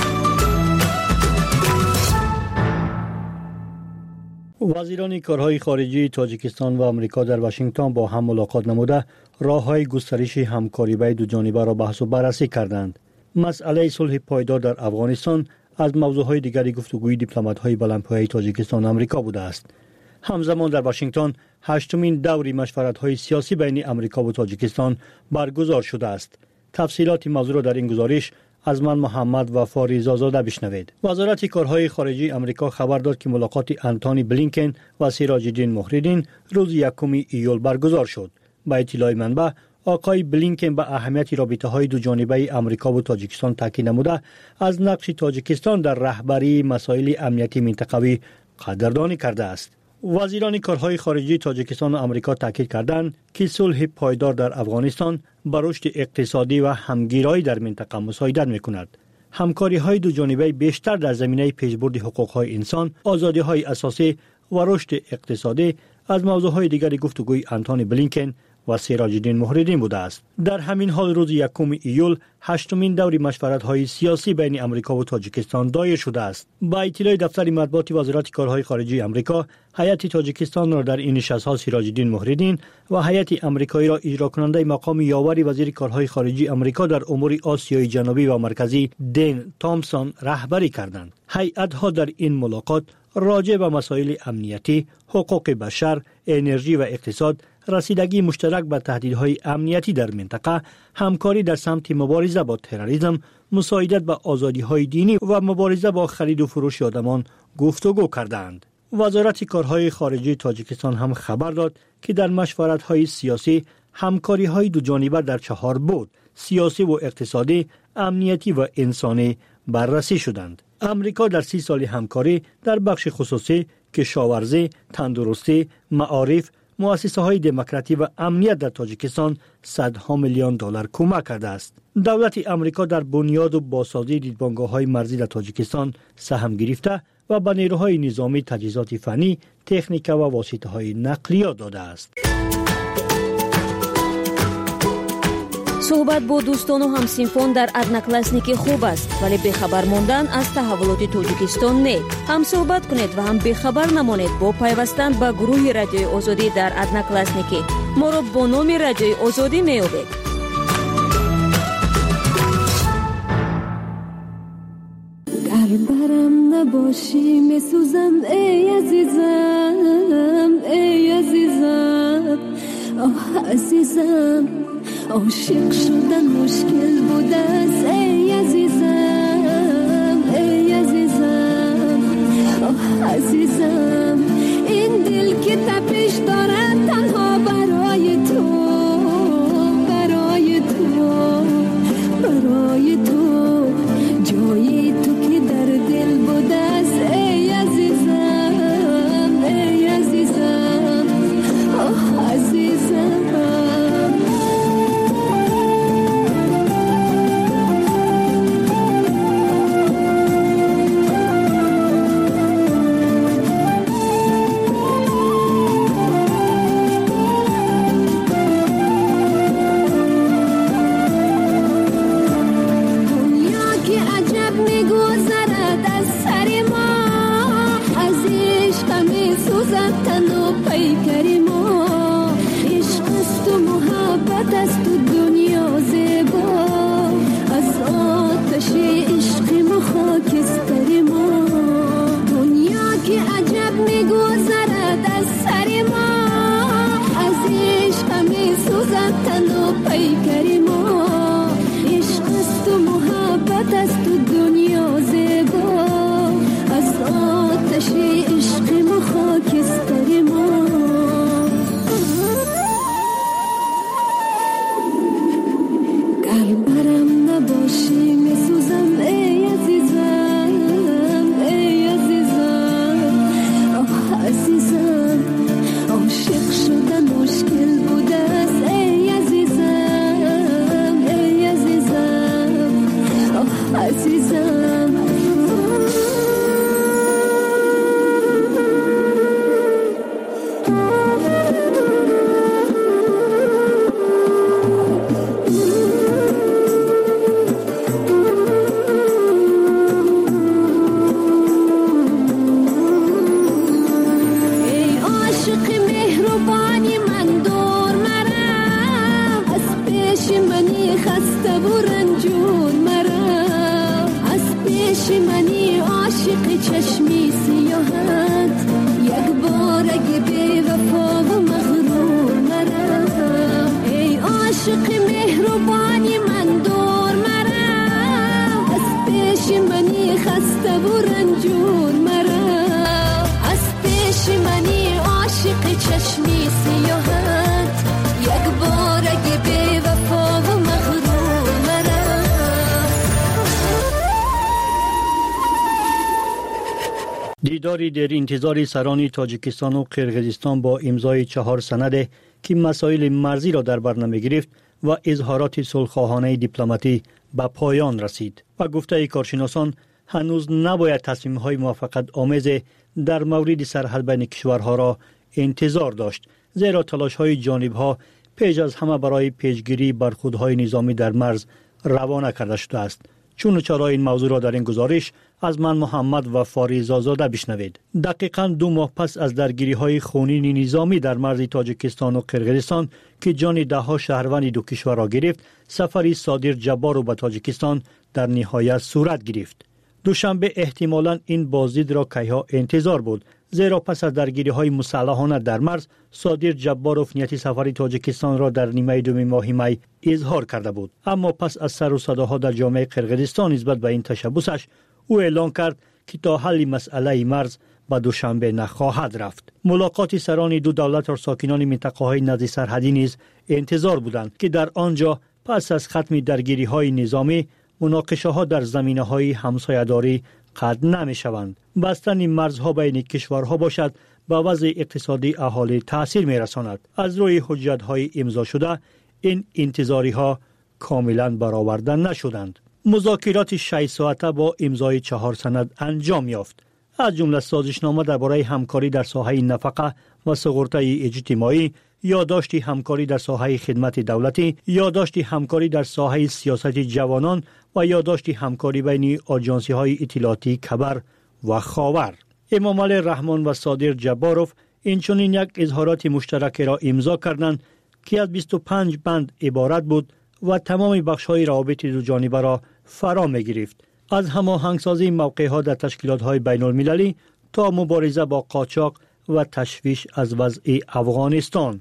وزیران کارهای خارجی تاجیکستان و آمریکا در واشنگتن با هم ملاقات نموده راه‌های گسترش همکاری بین دو جانبه را بحث و بررسی کردند. مسئله صلح پایدار در افغانستان از موضوعهای دیگری گفتگوی دیپلمات‌های بلندپایه تاجیکستان و آمریکا بوده است. همزمان در واشنگتن هشتمین دوری مشورت‌های سیاسی بین آمریکا و تاجیکستان برگزار شده است. تفصیلات موضوع را در این گزارش از من محمد وفا رضازاده بشنوید. وزارت کارهای خارجی آمریکا خبر داد که ملاقات انتونی بلینکن و سیراج الدین مهرالدین روز یکم ایول برگزار شد. با اطلاع منبع آقای بلینکن به اهمیت رابطه‌های دو جانبه آمریکا و تاجیکستان تاکید نموده از نقش تاجیکستان در رهبری مسائل امنیتی منطقوی قدردانی کرده است. وزیران کارهای خارجی تاجیکستان و آمریکا تاکید کردند که صلح پایدار در افغانستان به رشد اقتصادی و همگیرایی در منطقه مساعدت می‌کند. همکاری‌های دو جانبه بیشتر در زمینه پیشبرد حقوق‌های انسان، آزادی‌های اساسی و رشد اقتصادی از موضوعهای دیگری گفتگوی انتونی بلینکن و سیراج الدین مهرالدین بوده است. در همین حال روز یکم ایول هشتمین دور مشورت‌های سیاسی بین آمریکا و تاجیکستان دایر شده است. با اطلاع دفتر مطبوعات وزارت کارهای خارجی آمریکا، هیئت تاجیکستان را در این نشست‌ها سیراج الدین مهرالدین و هیئت آمریکایی را اجرا کننده مقام یاور وزیر کارهای خارجی آمریکا در امور آسیای جنوبی و مرکزی دین تامسون رهبری کردند. هیئت‌ها در این ملاقات راجع به مسائل امنیتی، حقوق بشر، انرژی و اقتصاد، رسیدگی مشترک به تهدیدهای امنیتی در منطقه، همکاری در سمت مبارزه با تروریسم، مساعدت به آزادی‌های دینی و مبارزه با خرید و فروش آدمان گفتگو کردند. وزارت کارهای خارجی تاجیکستان هم خبر داد که در مشورت‌های سیاسی همکاری‌های دو جانبه در چهار بعد سیاسی و اقتصادی، امنیتی و انسانی بررسی شدند. امریکا در سی سال همکاری در بخش خصوصی، کشاورزی، تندرستی، معارف، مؤسسه‌های دموکراتی و امنیت در تاجیکستان صدها میلیون دلار کمک کرده است. دولت آمریکا در بنیاد و بازسازی دیدبانگاه‌های مرزی در تاجیکستان سهم گرفته و به نیروهای نظامی تجهیزات فنی، تکنیک و واسطه‌های نقلیه داده است. صحبت با دوستان و همسینفون در ادناکلاسنیکی خوب است، ولی بخبر ماندن از تحولات تاجیکستان نه. هم صحبت کنید و هم بخبر نمانید با پیوستن به گروه رادیوی آزادی در ادناکلاسنیکی. ما را با نام رادیوی آزادی میابید. در برم نباشی میسوزم ای عزیزم ای عزیزم آه عزیزم عاشق شدن مشکل بوده است ای عزیزم ای عزیزم آه عزیزم این دل که تپش دارد تنها برای تو برای تو برای تو جای تو که در دل بوده است ای عزیزم ای عزیزم آه عزیزم دیداری در انتظار سران تاجیکستان و قرقیزستان با امضای چهار سند که مسائل مرزی را در بر نمی‌گرفت و اظهارات صلح‌خواهانه دیپلماتی به پایان رسید و گفته کارشناسان هنوز نباید تصمیم‌های موافقت آمیز در مورد سرحد بین کشورها را انتظار داشت، زیرا تلاش‌های جانب‌ها پیش از همه برای پیشگیری برخوردهای نظامی در مرز روانه کرده شده است. چون چرا این موضوع را در این گزارش از من محمد و فاریزازاده بشنوید. دقیقاً دو ماه پس از درگیری‌های خونین نظامی در مرز تاجیکستان و قرقیزستان که جان ده‌ها شهروند دو کشور را گرفت، سفری صادر جبارو به تاجیکستان در نهایت صورت گرفت. دوشنبه احتمالاً این بازدید را کیها انتظار بود، زیرا پس از درگیری‌های مسلحانه در مرز صادر جباروف نیت سفر تاجیکستان را در نیمه دوم ماه می اظهار کرده بود. اما پس از سر و صداها در جامعه قرقیزستان نسبت به این تشبسش، او اعلان کرد که تا حل مسئله مرز به دوشنبه نخواهد رفت. ملاقات سران دو دولت و ساکنان منطقه‌های نزد سرحدی نیز انتظار بودند که در آنجا پس از ختم درگیری‌های نظامی مناقشه‌ها در زمینه‌های همسایه‌داری قطع نمی‌شوند. بستن مرزها بین کشورها باشد به وضع اقتصادی اهالی تأثیر می‌رساند. از روی حجت‌های امضا شده این انتظاری‌ها کاملاً برآورده نشدند. مذاکرات شش ساعته با امضای چهار سند انجام یافت، از جمله سازشنامه درباره همکاری در ساحه نفقه و سقورت اجتماعی، یادداشت همکاری در ساحه خدمت دولتی، یادداشت همکاری در ساحه سیاست جوانان و یادداشت همکاری بین آژانسی‌های اطلاعاتی کبر و خاور. امامعلی رحمان و صادر جباروف اینچنین یک اظهارات مشترک را امضا کردند که از بیست و پنج بند عبارت بود و تمام بخش‌های روابط دو جانبه را فرا می‌گرفت. از هماهنگسازی موقع‌ها در تشکیلات‌های بین‌المللی تا مبارزه با قاچاق و تشویش از وضع افغانستان.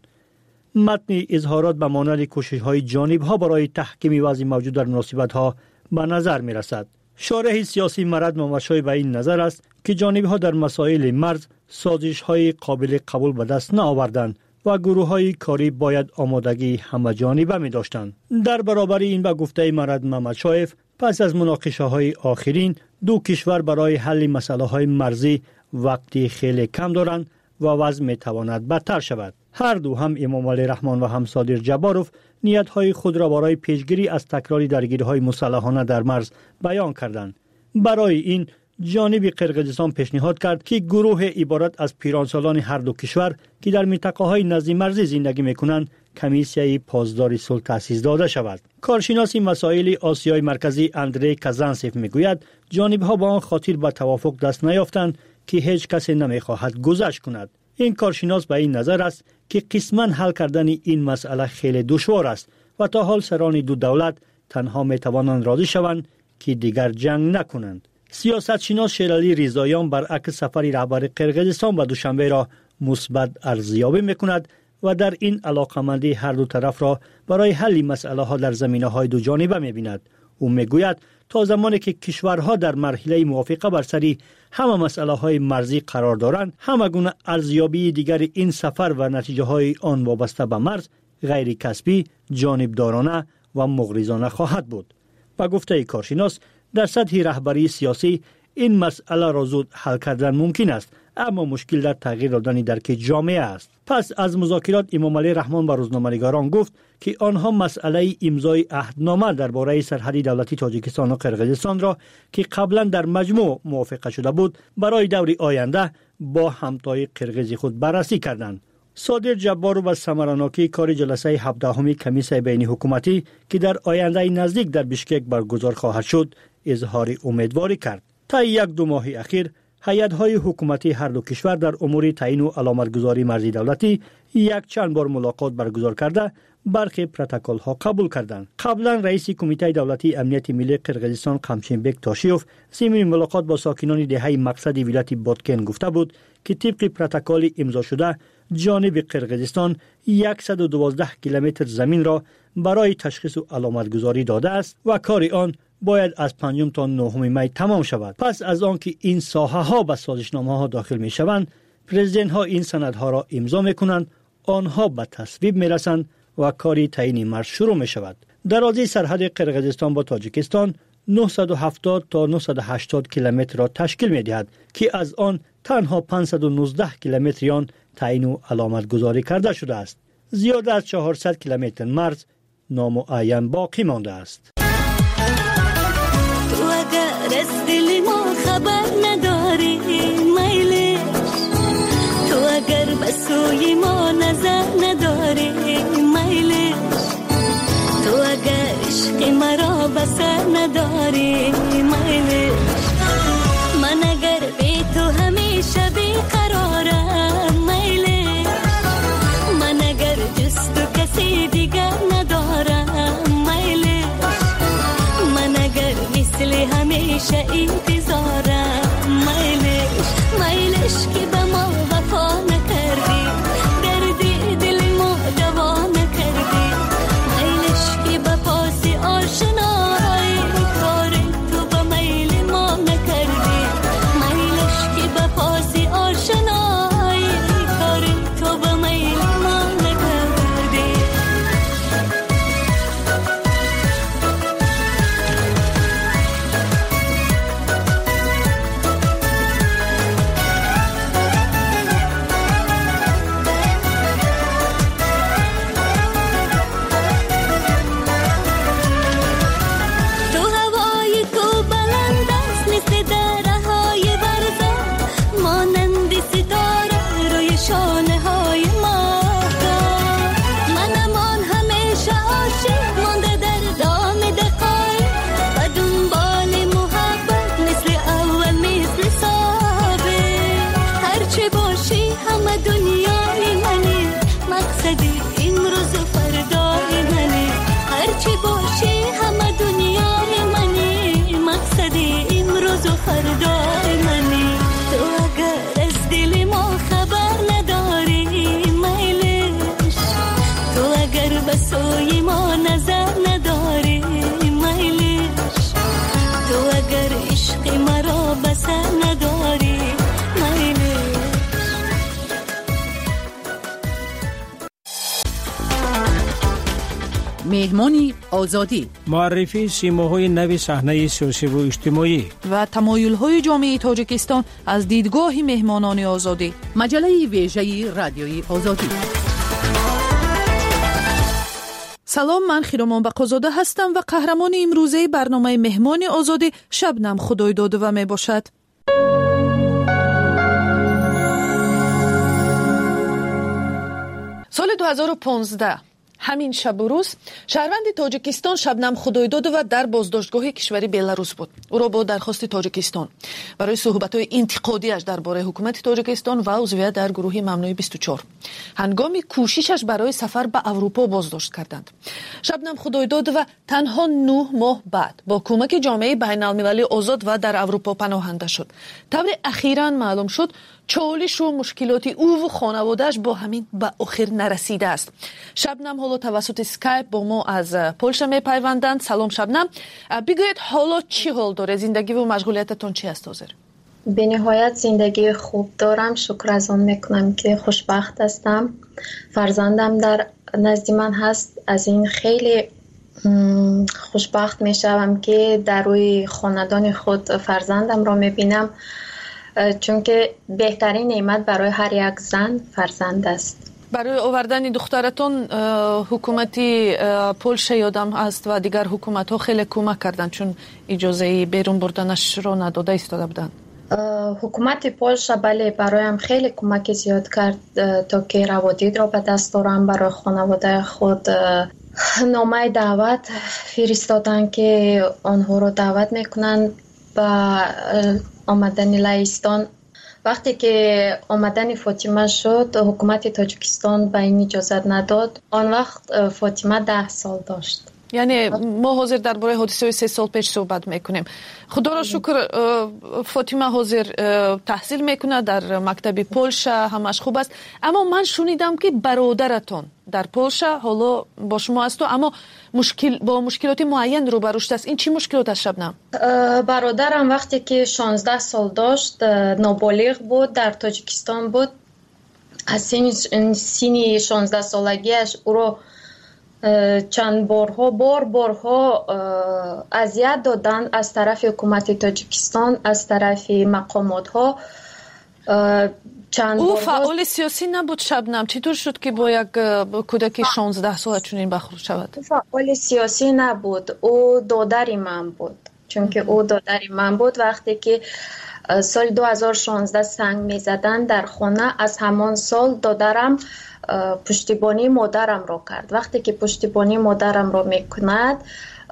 متن اظهارات به مانند کوشش‌های جانب‌ها برای تحکیم وضع موجود در مناسبت‌ها به نظر می‌رسد. شارح سیاسی مرد محمدشاه به این نظر است که جانب‌ها در مسائل مرز سازش‌های قابل قبول به دست نآوردند و گروه‌های کاری باید آمادگی همه جانبه می‌داشتند. در برابر این به گفته مرد محمدشاه، پس از مناقشه‌های آخرین دو کشور برای حل مسائل مرزی وقتی خیلی کم دارند و وضع می‌تواند بدتر شود. هر دو، هم امام علی رحمان و هم صادر جباروف، نیت‌های خود را برای پیشگیری از تکرار درگیری‌های مسلحانه در مرز بیان کردند. برای این جانب قرقیزستان پیشنهاد کرد که گروه عبارت از پیرانسالان هر دو کشور که در منطقه‌های نزدیک مرزی زندگی می‌کنند کمیسیای پاسداری صلح تأسیس داده شود. کارشناس مسائل آسیای مرکزی اندری کازانسف میگوید جانب‌ها با آن خاطر به توافق دست نیافتند که هیچ کس نمی‌خواهد گذشت کند. این کارشناس به این نظر است که قسماً حل کردن این مسئله خیلی دشوار است و تا حال سران دو دولت تنها می‌توانند راضی شوند که دیگر جنگ نکنند. سیاستشناس شیرالی رضاییان برعکس سفر رهبر قرقیزستان به دوشنبه را مثبت ارزیابی می‌کند و در این علاقمندی هر دو طرف را برای حل مسئله ها در زمینه‌های دو جانبه می‌بیند. او میگوید تا زمانی که کشورها در مرحله موافقه بر سر همه مسئله‌های مرزی قرار دارند، همه گونه ارزیابی دیگر این سفر و نتیجه‌های آن وابسته به مرز غیر کسبی، جانبدارانه و مغرضانه خواهد بود. با گفته کارشناس در سطح رهبری سیاسی این مسئله را زود حل کردن ممکن است، اما مشکل در تغییر دادن درک جامعه است. پس از مذاکرات امام علی رحمان با روزنامه‌نگاران گفت که آنها مسئله امضای عهدنامه درباره سرحد دولتی تاجیکستان و قرقیزستان را که قبلا در مجموع موافقه شده بود برای دور آینده با همتای قرقیز خود بررسی کردند. صادر جبارو و ثمراناکی کار جلسه هفدهمی کمیسیون بین حکومتی که در آینده نزدیک در بشکک برگزار خواهد شد اظهار امیدواری کرد. تا یک دو ماه اخیر هیئت‌های حکومتی هر دو کشور در امور تعیین و علامتگذاری مرزی دولتی یک چند بار ملاقات برگزار کرده برخی پروتکل‌ها قبول کردند. قبلا رئیس کمیته دولتی امنیت ملی قرقیزستان قمچینبک تاشیوف زمین ملاقات با ساکنان دهه مقصد ولایت بادکن گفته بود که طبق پروتکل امضا شده جانب قرقیزستان صد و دوازده کیلومتر زمین را برای تشخیص و علامتگذاری داده است و کار آن باید از پنجم تا نهم می تمام شود. پس از آن که این ساحه ها به سازشنامه ها داخل می شوند، پرزیدنت ها این سندها را امضا می کنند، آنها به تصویب می رسند و کاری تعیین مرز شروع می شود. درازی سرحد قرقیزستان با تاجیکستان نهصد و هفتاد تا نهصد و هشتاد کیلومتر را تشکیل می دهد که از آن تنها پانصد و نوزده کیلومتر آن تعیین و علامت گذاری کرده شده است. زیاده از چهارصد کیلومتر مرز نامعین باقی مانده است. تو اگر از دل ما خبر نداری میلش، تو اگر به سوی ما نظر نداری میلش، تو اگر عشق مرا بسر نداری میلش، من اگر بی تو همیشه بیقرارم میلش، من اگر جز تو کسی دیگر ندارم میلش، من اگر مثل همیشه انتظارم میلش، میلش که به ما وفا نکردی، دردی دل ما دوا نکردی، میلش که به پاس آشنایی کار تو به میل مهمان آزادی، معرفی سیماهای نوی صحنه سیاسی و اجتماعی و تمایل‌های جامعه تاجیکستان از دیدگاه مهمانان آزادی. مجله ویژه رادیوی آزادی. سلام، من خیرامان بقازاده هستم و قهرمان امروزه برنامه مهمان آزادی شبنم خدایداده و می باشد. سال دو هزار و پانزده همین شب و روز شهروند تاجیکستان شبنم خدایداده و در بازداشتگاه کشوری بلاروس بود. او را با درخواست تاجیکستان برای صحبت‌های انتقادیش درباره حکومت تاجیکستان و عضویت در گروه ممنوع بیست و چهار هنگام کوششش برای سفر به اروپا بازداشت کردند. شبنم خدایداده و تنها نه ماه بعد با کمک جامعه بین‌المللی آزاد و در اروپا پناهنده شد. طور اخیراً معلوم شد چالش و مشکلات او و خانواده‌اش با همین به آخر نرسیده است. شبنم حالا توسط اسکایپ با ما از پولشا میپیوندند. سلام شبنم، بگویید حالا چی حال داره؟ زندگی و مشغولیتتون چی است حاضر؟ به نهایت زندگی خوب دارم، شکر از آن میکنم که خوشبخت هستم. فرزندم در نزد من هست، از این خیلی خوشبخت میشم که در روی خاندان خود فرزندم را میبینم، چون که بهترین نعمت برای هر یک زن فرزند است. برای آوردن دخترتون حکومتی پولشا یادم است و دیگر حکومت ها خیلی کمک کردن، چون اجازه بیرون بردنش را نداده ایستاده بودن. حکومت پولشا بله برایم خیلی کمک زیاد کرد تا که روادید را به دست دارم. برای خانواده خود نامه دعوت فرستادن که آنها را دعوت میکنن به آمدن لهستان. وقتی که آمدن فاطمه شد حکومت تاجیکستان به این اجازت نداد. آن وقت فاطمه ده سال داشت. یعنی ما حاضر درباره حادثه سه سال پیش صحبت میکنیم. خدا را شکر فاطمه حاضر تحصیل میکنه در مکتب پولشا، همش خوب است. اما من شنیدم که برادرتون در پولشا حالا با شما است، اما مشکل با مشکلات معین روبرو شده است. این چی مشکلات است شبنم؟ برادرم وقتی که شانزده سال داشت نابالغ بود، در تاجیکستان بود. از سن سینی شانزده سالگیش او را چند بارها بار بارها اذیت دادن از طرف حکومت تاجیکستان، از طرف مقامات ها. او فعال سیاسی نبود شبنم، چطور شد که با یک کودک شانزده ساله چنین برخورد شود؟ فعال سیاسی نبود، او دادر من بود. چون که او دادر من بود وقتی که سال دو هزار و شانزده سنگ می زدن در خانه، از همان سال دادرم پشتیبانی مادرم را کرد. وقتی که پشتیبانی مادرم را میکند،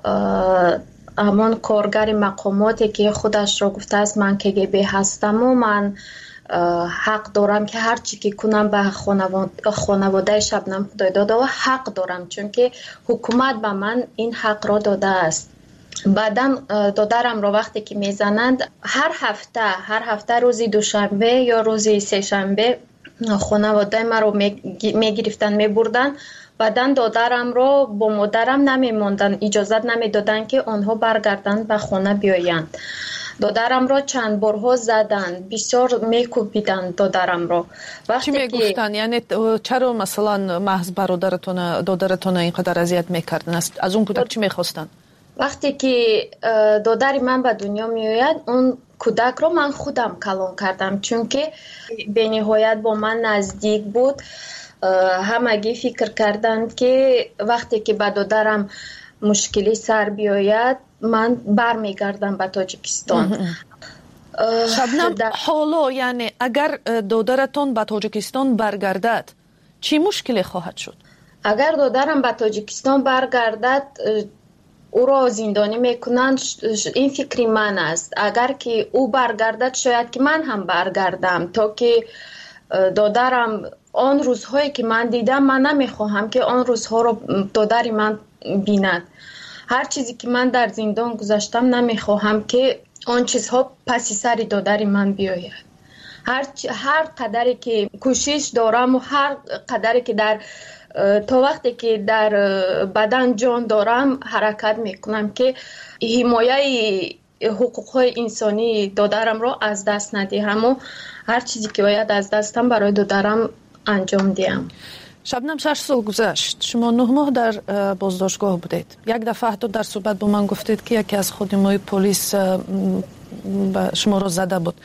همون کارگر مقاماتی که خودش را گفته است من که گی هستم و من حق دارم که هر چی که کنم به خانواده, خانواده شبنم خدایداده و حق دارم، چون که حکومت به من این حق را داده است. بعدم دادرم را وقتی که میزنند هر هفته هر هفته روزی دوشنبه یا روزی سه شنبه خانواده من رو میگرفتن میبردن. بعدن دادرم رو با مادرم نمیموندن، اجازت نمیدادن که آنها برگردن به خانه بیایند. دادرم رو چند بارها زدن، بسیار میکوبیدن دادرم رو. چی میگفتن؟ یعنی چرا مثلا محض برادرتون دادرتون اینقدر اذیت میکردن؟ از اون کودک چی میخواستن؟ وقتی که دادر من به دنیا میآید اون کودک رو من خودم کلان کردم، چون که به نهایت با من نزدیک بود. همگی فکر کردند که وقتی که به دادرم مشکلی سر بیاید من برمیگردم به تاجیکستان. شبنم حالا یعنی اگر دادرتون به تاجیکستان برگردد چی مشکلی خواهد شد؟ اگر دادرم به تاجیکستان برگردد او را زندانی میکنند. این فکری من است. اگر که او برگردد شاید که من هم برگردم، تا که دادرم آن روزهایی که من دیدم من نمیخواهم که آن روزها رو دادری من بیند. هر چیزی که من در زندان گذاشتم نمیخواهم که آن چیزها پس سر دادری من بیاید. هر هر قدری که کوشش دارم و هر قدری که در تا وقتی که در بدن جان دارم حرکت میکنم که حمایه حقوقهای انسانی دادرم را از دست ندهم و هر چیزی که باید از دستم برای دادرم انجام دیم. شبنم شش سال گذشت. شما نه ماه در بازداشتگاه بودید. یک دفعه حتی در صحبت با من گفتید که یکی از خادمای پلیس شما را زده بود.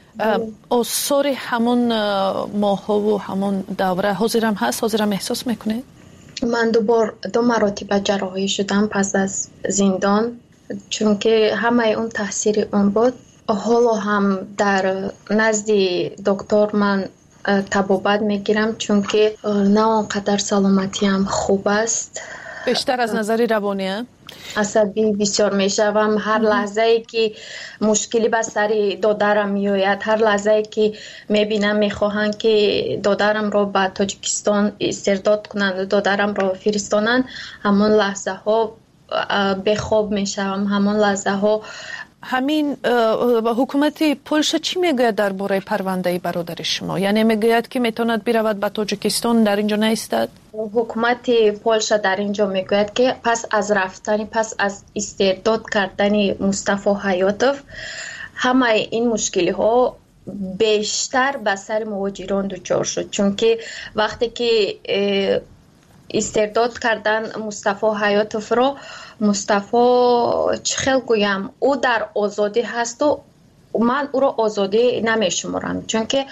آثار همون ماها و همون دوره حاضرم هست؟ حاضرم احساس میکنید؟ من دو بار دو مراتب جراحی شدم پس از زندان، چون که همه اون تاثیر اون بود. حالا هم در نزد دکتر من طبابت میگیرم، چون که نه اونقدر سلامتیم خوب است. بیشتر از نظر روانیه؟ عصبی بسیار میشوم. هر لحظه ای که مشکلی به سر دادرم میآید، هر لحظه ای که میبینم میخواهند که دادرم را به تاجیکستان استرداد کنند، دادرم را فرستانند، همون لحظه ها به خواب میشوم. همون لحظه ها. همین حکومت پولش چی میگوید درباره پرونده برادر شما؟ یعنی میگوید که میتواند برود به تاجیکستان، در اینجا نیستد؟ حکومت پولش در اینجا میگوید که پس از رفتن، پس از استرداد کردن مصطفی حیاتوف، همه این مشکلی ها بیشتر به سر مهاجران دچار شد، چون که وقتی که استرداد کردن مصطفی حیاتوف را، مصطفی چه خیلی گویم او در آزادی هست و من او را آزادی نمیشمارم، چون که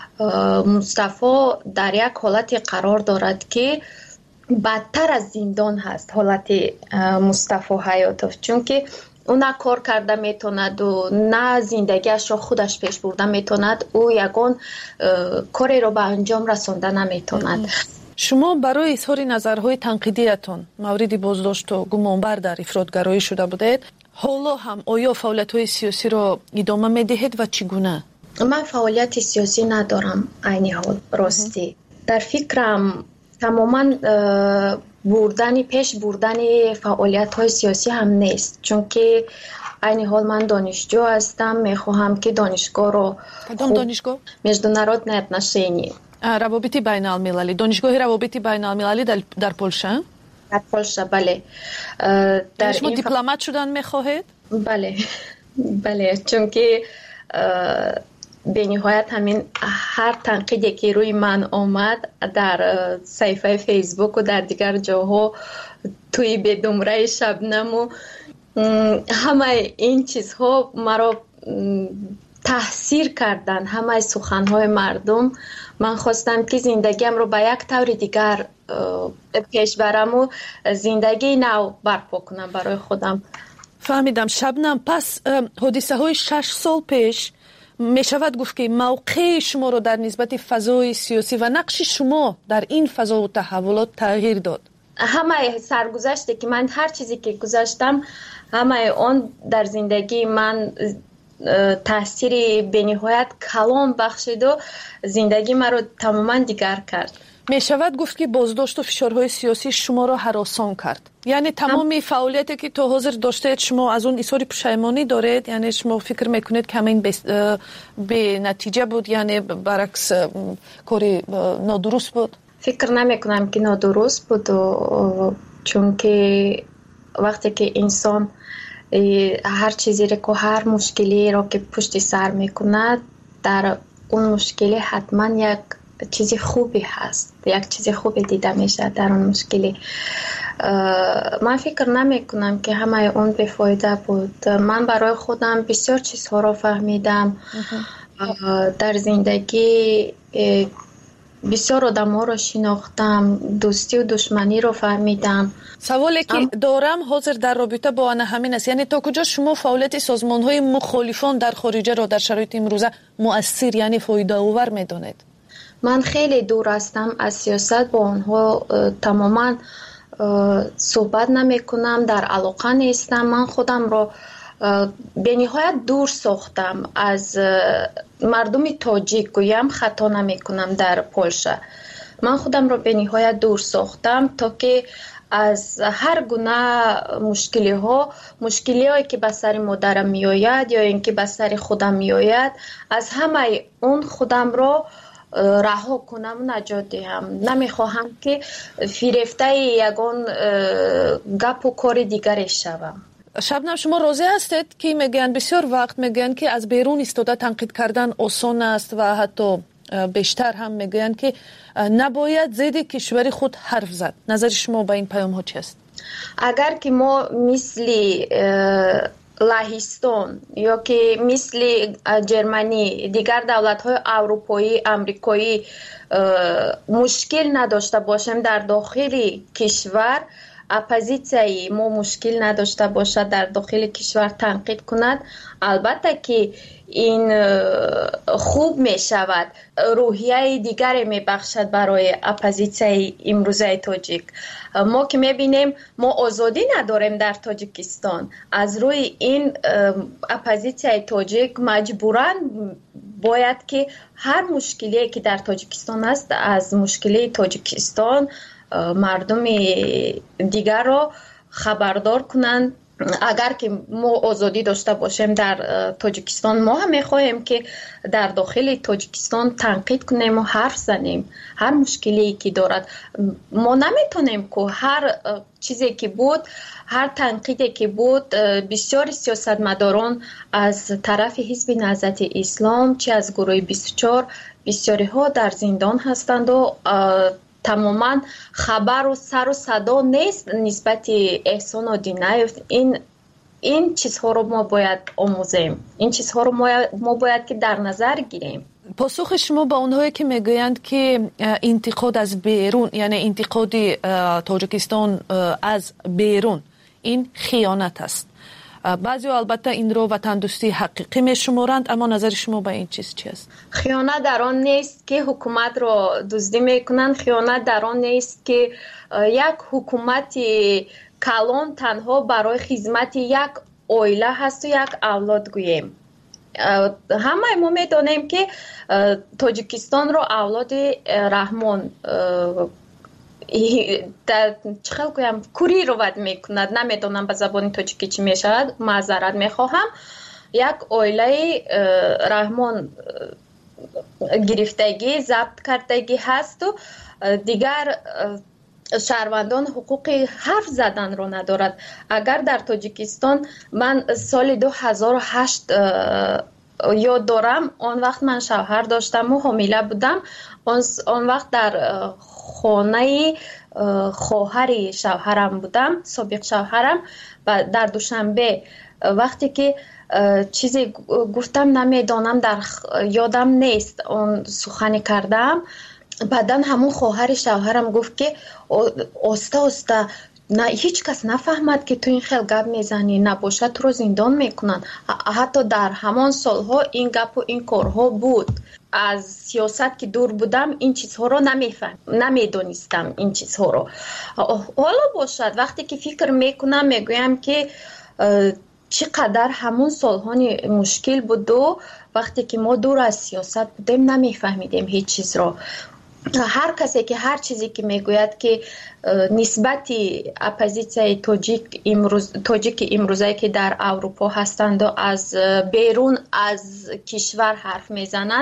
مصطفی در یک حالت قرار دارد که بدتر از زندان هست حالت مصطفی حیاتوف، چون که او نه کار کرده میتوند و نه زندگیش را خودش پیش برده میتوند، او یگان کاری را به انجام رسانده نمیتوند. شما برای اظهار نظرهای تنقیدیتون مورد بازداشت و گمانبر در افراطگرایی شده بودید. حالا هم آیا فعالیت‌های سیاسی را ادامه می‌دهید و چگونه؟ من فعالیت سیاسی ندارم عین حال راستی. در فکرم تماما بردن پیش بردن فعالیت‌های سیاسی هم نیست، چون که عین حال من دانشجو هستم. میخواهم که دانشگاه رو کدام دانشگاه؟ международное отношение. روابط بین المللی، دانشگاه روابط بین المللی در, در پولشه؟ در پولشه بله. در شما دیپلمات شدن میخواهید؟ بله بله، چون که به نهایت همین هر تنقیدی که روی من آمد در صفحه فیسبوک و در دیگر جاها، توی بدمره شبنم و همه این چیزها مرا تاثیر کردن، همه سخنهای مردم. من خواستم که زندگیم رو به یک طور دیگر پیش برم و زندگی نو برپا کنم برای خودم. فهمیدم. شبنم، پس حادثه های شش سال پیش می شود گفت که موقع شما رو در نسبت فضای سیاسی و نقش شما در این فضا و تحولات تغییر داد؟ همه سرگذشته که من هر چیزی که گذاشتم، همه اون در زندگی من تاثیر بنهایت کلان بخشید و زندگی من رو تماما دیگر کرد. می شود گفت که بازداشت و فشارهای سیاسی شما را هراسان کرد. یعنی تمامی فعالیتی که تا حاضر داشتید شما از اون اظهار پشیمانی دارید؟ یعنی شما فکر میکنید که همین به نتیجه بود، یعنی برعکس کاری نادرست بود؟ فکر نمیکنم که نادرست بود، و چون که وقتی که انسان هر چیزی را که هر مشکلی را که پشت سر میکند، در اون مشکلی حتما یک چیزی خوبی هست، یک چیزی خوبی دیده میشه در اون مشکلی. من فکر نمی کنم که همه اون بفایده بود. من برای خودم بسیار چیزها را فهمیدم در زندگی، بسیار آدم ها را شناختم، دوستی و دشمنی را فهمیدم. سوالی که ام... دارم حاضر در رابطه با آن همین است، یعنی تا کجا شما فعالیت سازمان های مخالفان در خارج را در شرایط امروزه مؤثر، یعنی فایده آور میدونید؟ من خیلی دور هستم از سیاست، با آنها تماما صحبت نمی کنم، در علاقه نیستم. من خودم را به نهایت دور ساختم از مردم تاجیک، گویم خطا نمی کنم در پولشه. من خودم را به نهایت دور ساختم تا که از هر گونه مشکلی ها، مشکلی هایی که به سر مادرم می آید یا اینکه به سر خودم می آید، از همه اون خودم را رها کنم و نجات دهم. نمیخواهم که فریفته یگان گپ و کار دیگری شوم. شبنم، شما راضی هستید که میگن بسیار وقت میگن که از بیرون ایستاده تنقید کردن آسان است و حتی بیشتر هم میگویند که نباید ضد کشور خود حرف زد. نظر شما با این پیام ها چی است؟ اگر که ما مثل لهستان یا که مثل جرمنی دیگر دولت های اروپایی امریکایی مشکل نداشته باشیم در داخل کشور، اپوزیسیای ما مشکل نداشته باشد در داخل کشور تنقید کند، البته که این خوب می شود، روحیه دیگری می بخشد برای اپوزیسیای امروزه تاجیک. ما که می بینیم ما آزادی نداریم در تاجیکستان، از روی این اپوزیسیای تاجیک مجبورن باید که هر مشکلی که در تاجیکستان است از مشکلی تاجیکستان مردم دیگر را خبردار کنند. اگر که ما آزادی داشته باشیم در تاجیکستان، ما هم میخواهیم که در داخل تاجیکستان تنقید کنیم و حرف زنیم هر مشکلی که دارد. ما نمیتونیم که هر چیزی که بود، هر تنقیدی که بود، بسیاری سیاستمداران از طرف حزب نهضت اسلام چه از گروه بیست و چهار بسیاری ها در زندان هستند و تماما خبر و سر و صدا نیست نسبت احسان آدینایف. این این چیزها رو ما باید آموزیم، این چیزها رو ما, ما باید که در نظر گیریم. پاسخ شما با اونهایی که میگویند که انتقاد از بیرون، یعنی انتقاد تاجیکستان از بیرون، این خیانت است. بعضی البته این رو وطن دوستی حقیقی میشمارند، اما نظر شما به این چیز چی است؟ خیانت در آن نیست که حکومت را دزدی میکنند، خیانت در آن نیست که یک حکومت کلان تنها برای خدمت یک عائله هست و یک اولاد گوییم. همه ما میدانیم که تاجیکستان را اولاد رحمان در چخل گویم کوری رو ود میکند، نمیدونم به زبان تاجیکی چی میشود، معذرت میخواهم. یک عائله رحمان گرفتگی ضبط کردگی هست و دیگر شهروندان حقوق حرف زدن رو ندارد. اگر در تاجیکستان من سال دو هزار و هشت یاد دارم، آن وقت من شوهر داشتم و حامله بودم، آن وقت در خانه خواهر شوهرم بودم، سابق شوهرم، و در دوشنبه وقتی که چیزی گفتم نمیدانم، در یادم نیست اون سخنی کردم، بعدن همون خواهر شوهرم گفت که آسته آسته، نه هیچ کس نفهمد که تو این خیلی گپ میزنی، نباشه تو رو زندان میکنن. حتی در همان سالها این گپ و این کارها بود. از سیاست که دور بودم این چیزها رو نمیفهم، نمیدونستم این چیزها رو. حالا باشد وقتی که فکر میکنم میگویم که چقدر همون سالها مشکل بود و وقتی که ما دور از سیاست بودیم نمیفهمیدیم هیچ چیز رو. هر کسی که هر چیزی که میگوید که نسبت اپوزیسیای تاجیک امروز تاجیک امروزی که در اروپا هستند و از بیرون از کشور حرف میزنند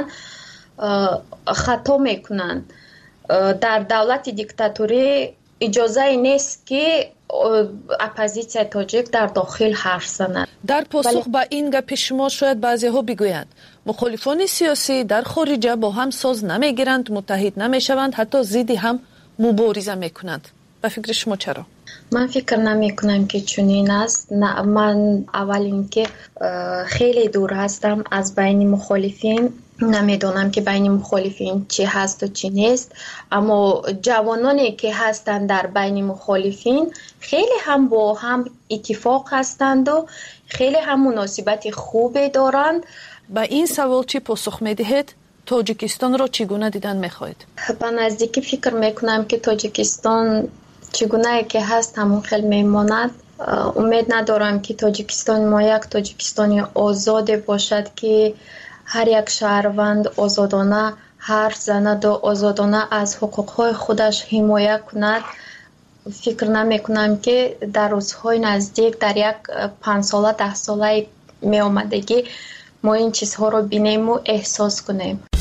خطا میکنند. در دولت دیکتاتوری اجازه نیست که اپوزیسیای تاجیک در داخل حرف زند. در پاسخ با این گپ شما شاید بعضی ها بگویند مخالفان سیاسی در خارج با هم ساز نمیگیرند، متحد نمیشوند، حتی ضد هم مبارزه میکنند. به فکر شما چرا؟ من فکر نمی کنم که چنین است. نه، من اول اینکه خیلی دور هستم از بین مخالفین، نمیدونم که بین مخالفین چی هست و چی نیست، اما جوانانی که هستند در بین مخالفین خیلی هم با هم اتفاق هستند و خیلی هم مناسبت خوبی دارند. با این سوال چی پاسخ میدهید؟ تاجیکستان را چگونه دیدن میخواهید؟ به نزدیکی فکر میکنم که تاجیکستان چگونه که هست همون خیلی میماند. امید ندارم که تاجیکستان ما یک تاجیکستانی آزاد باشد که هر یک شهروند آزادانه حرف زند و آزادانه از حقوقهای خودش حمایت کند. فکر نمی کنم که در روزهای نزدیک در یک پنج ساله ده ساله می آمدگی ما این چیزها رو بینیم و احساس کنیم.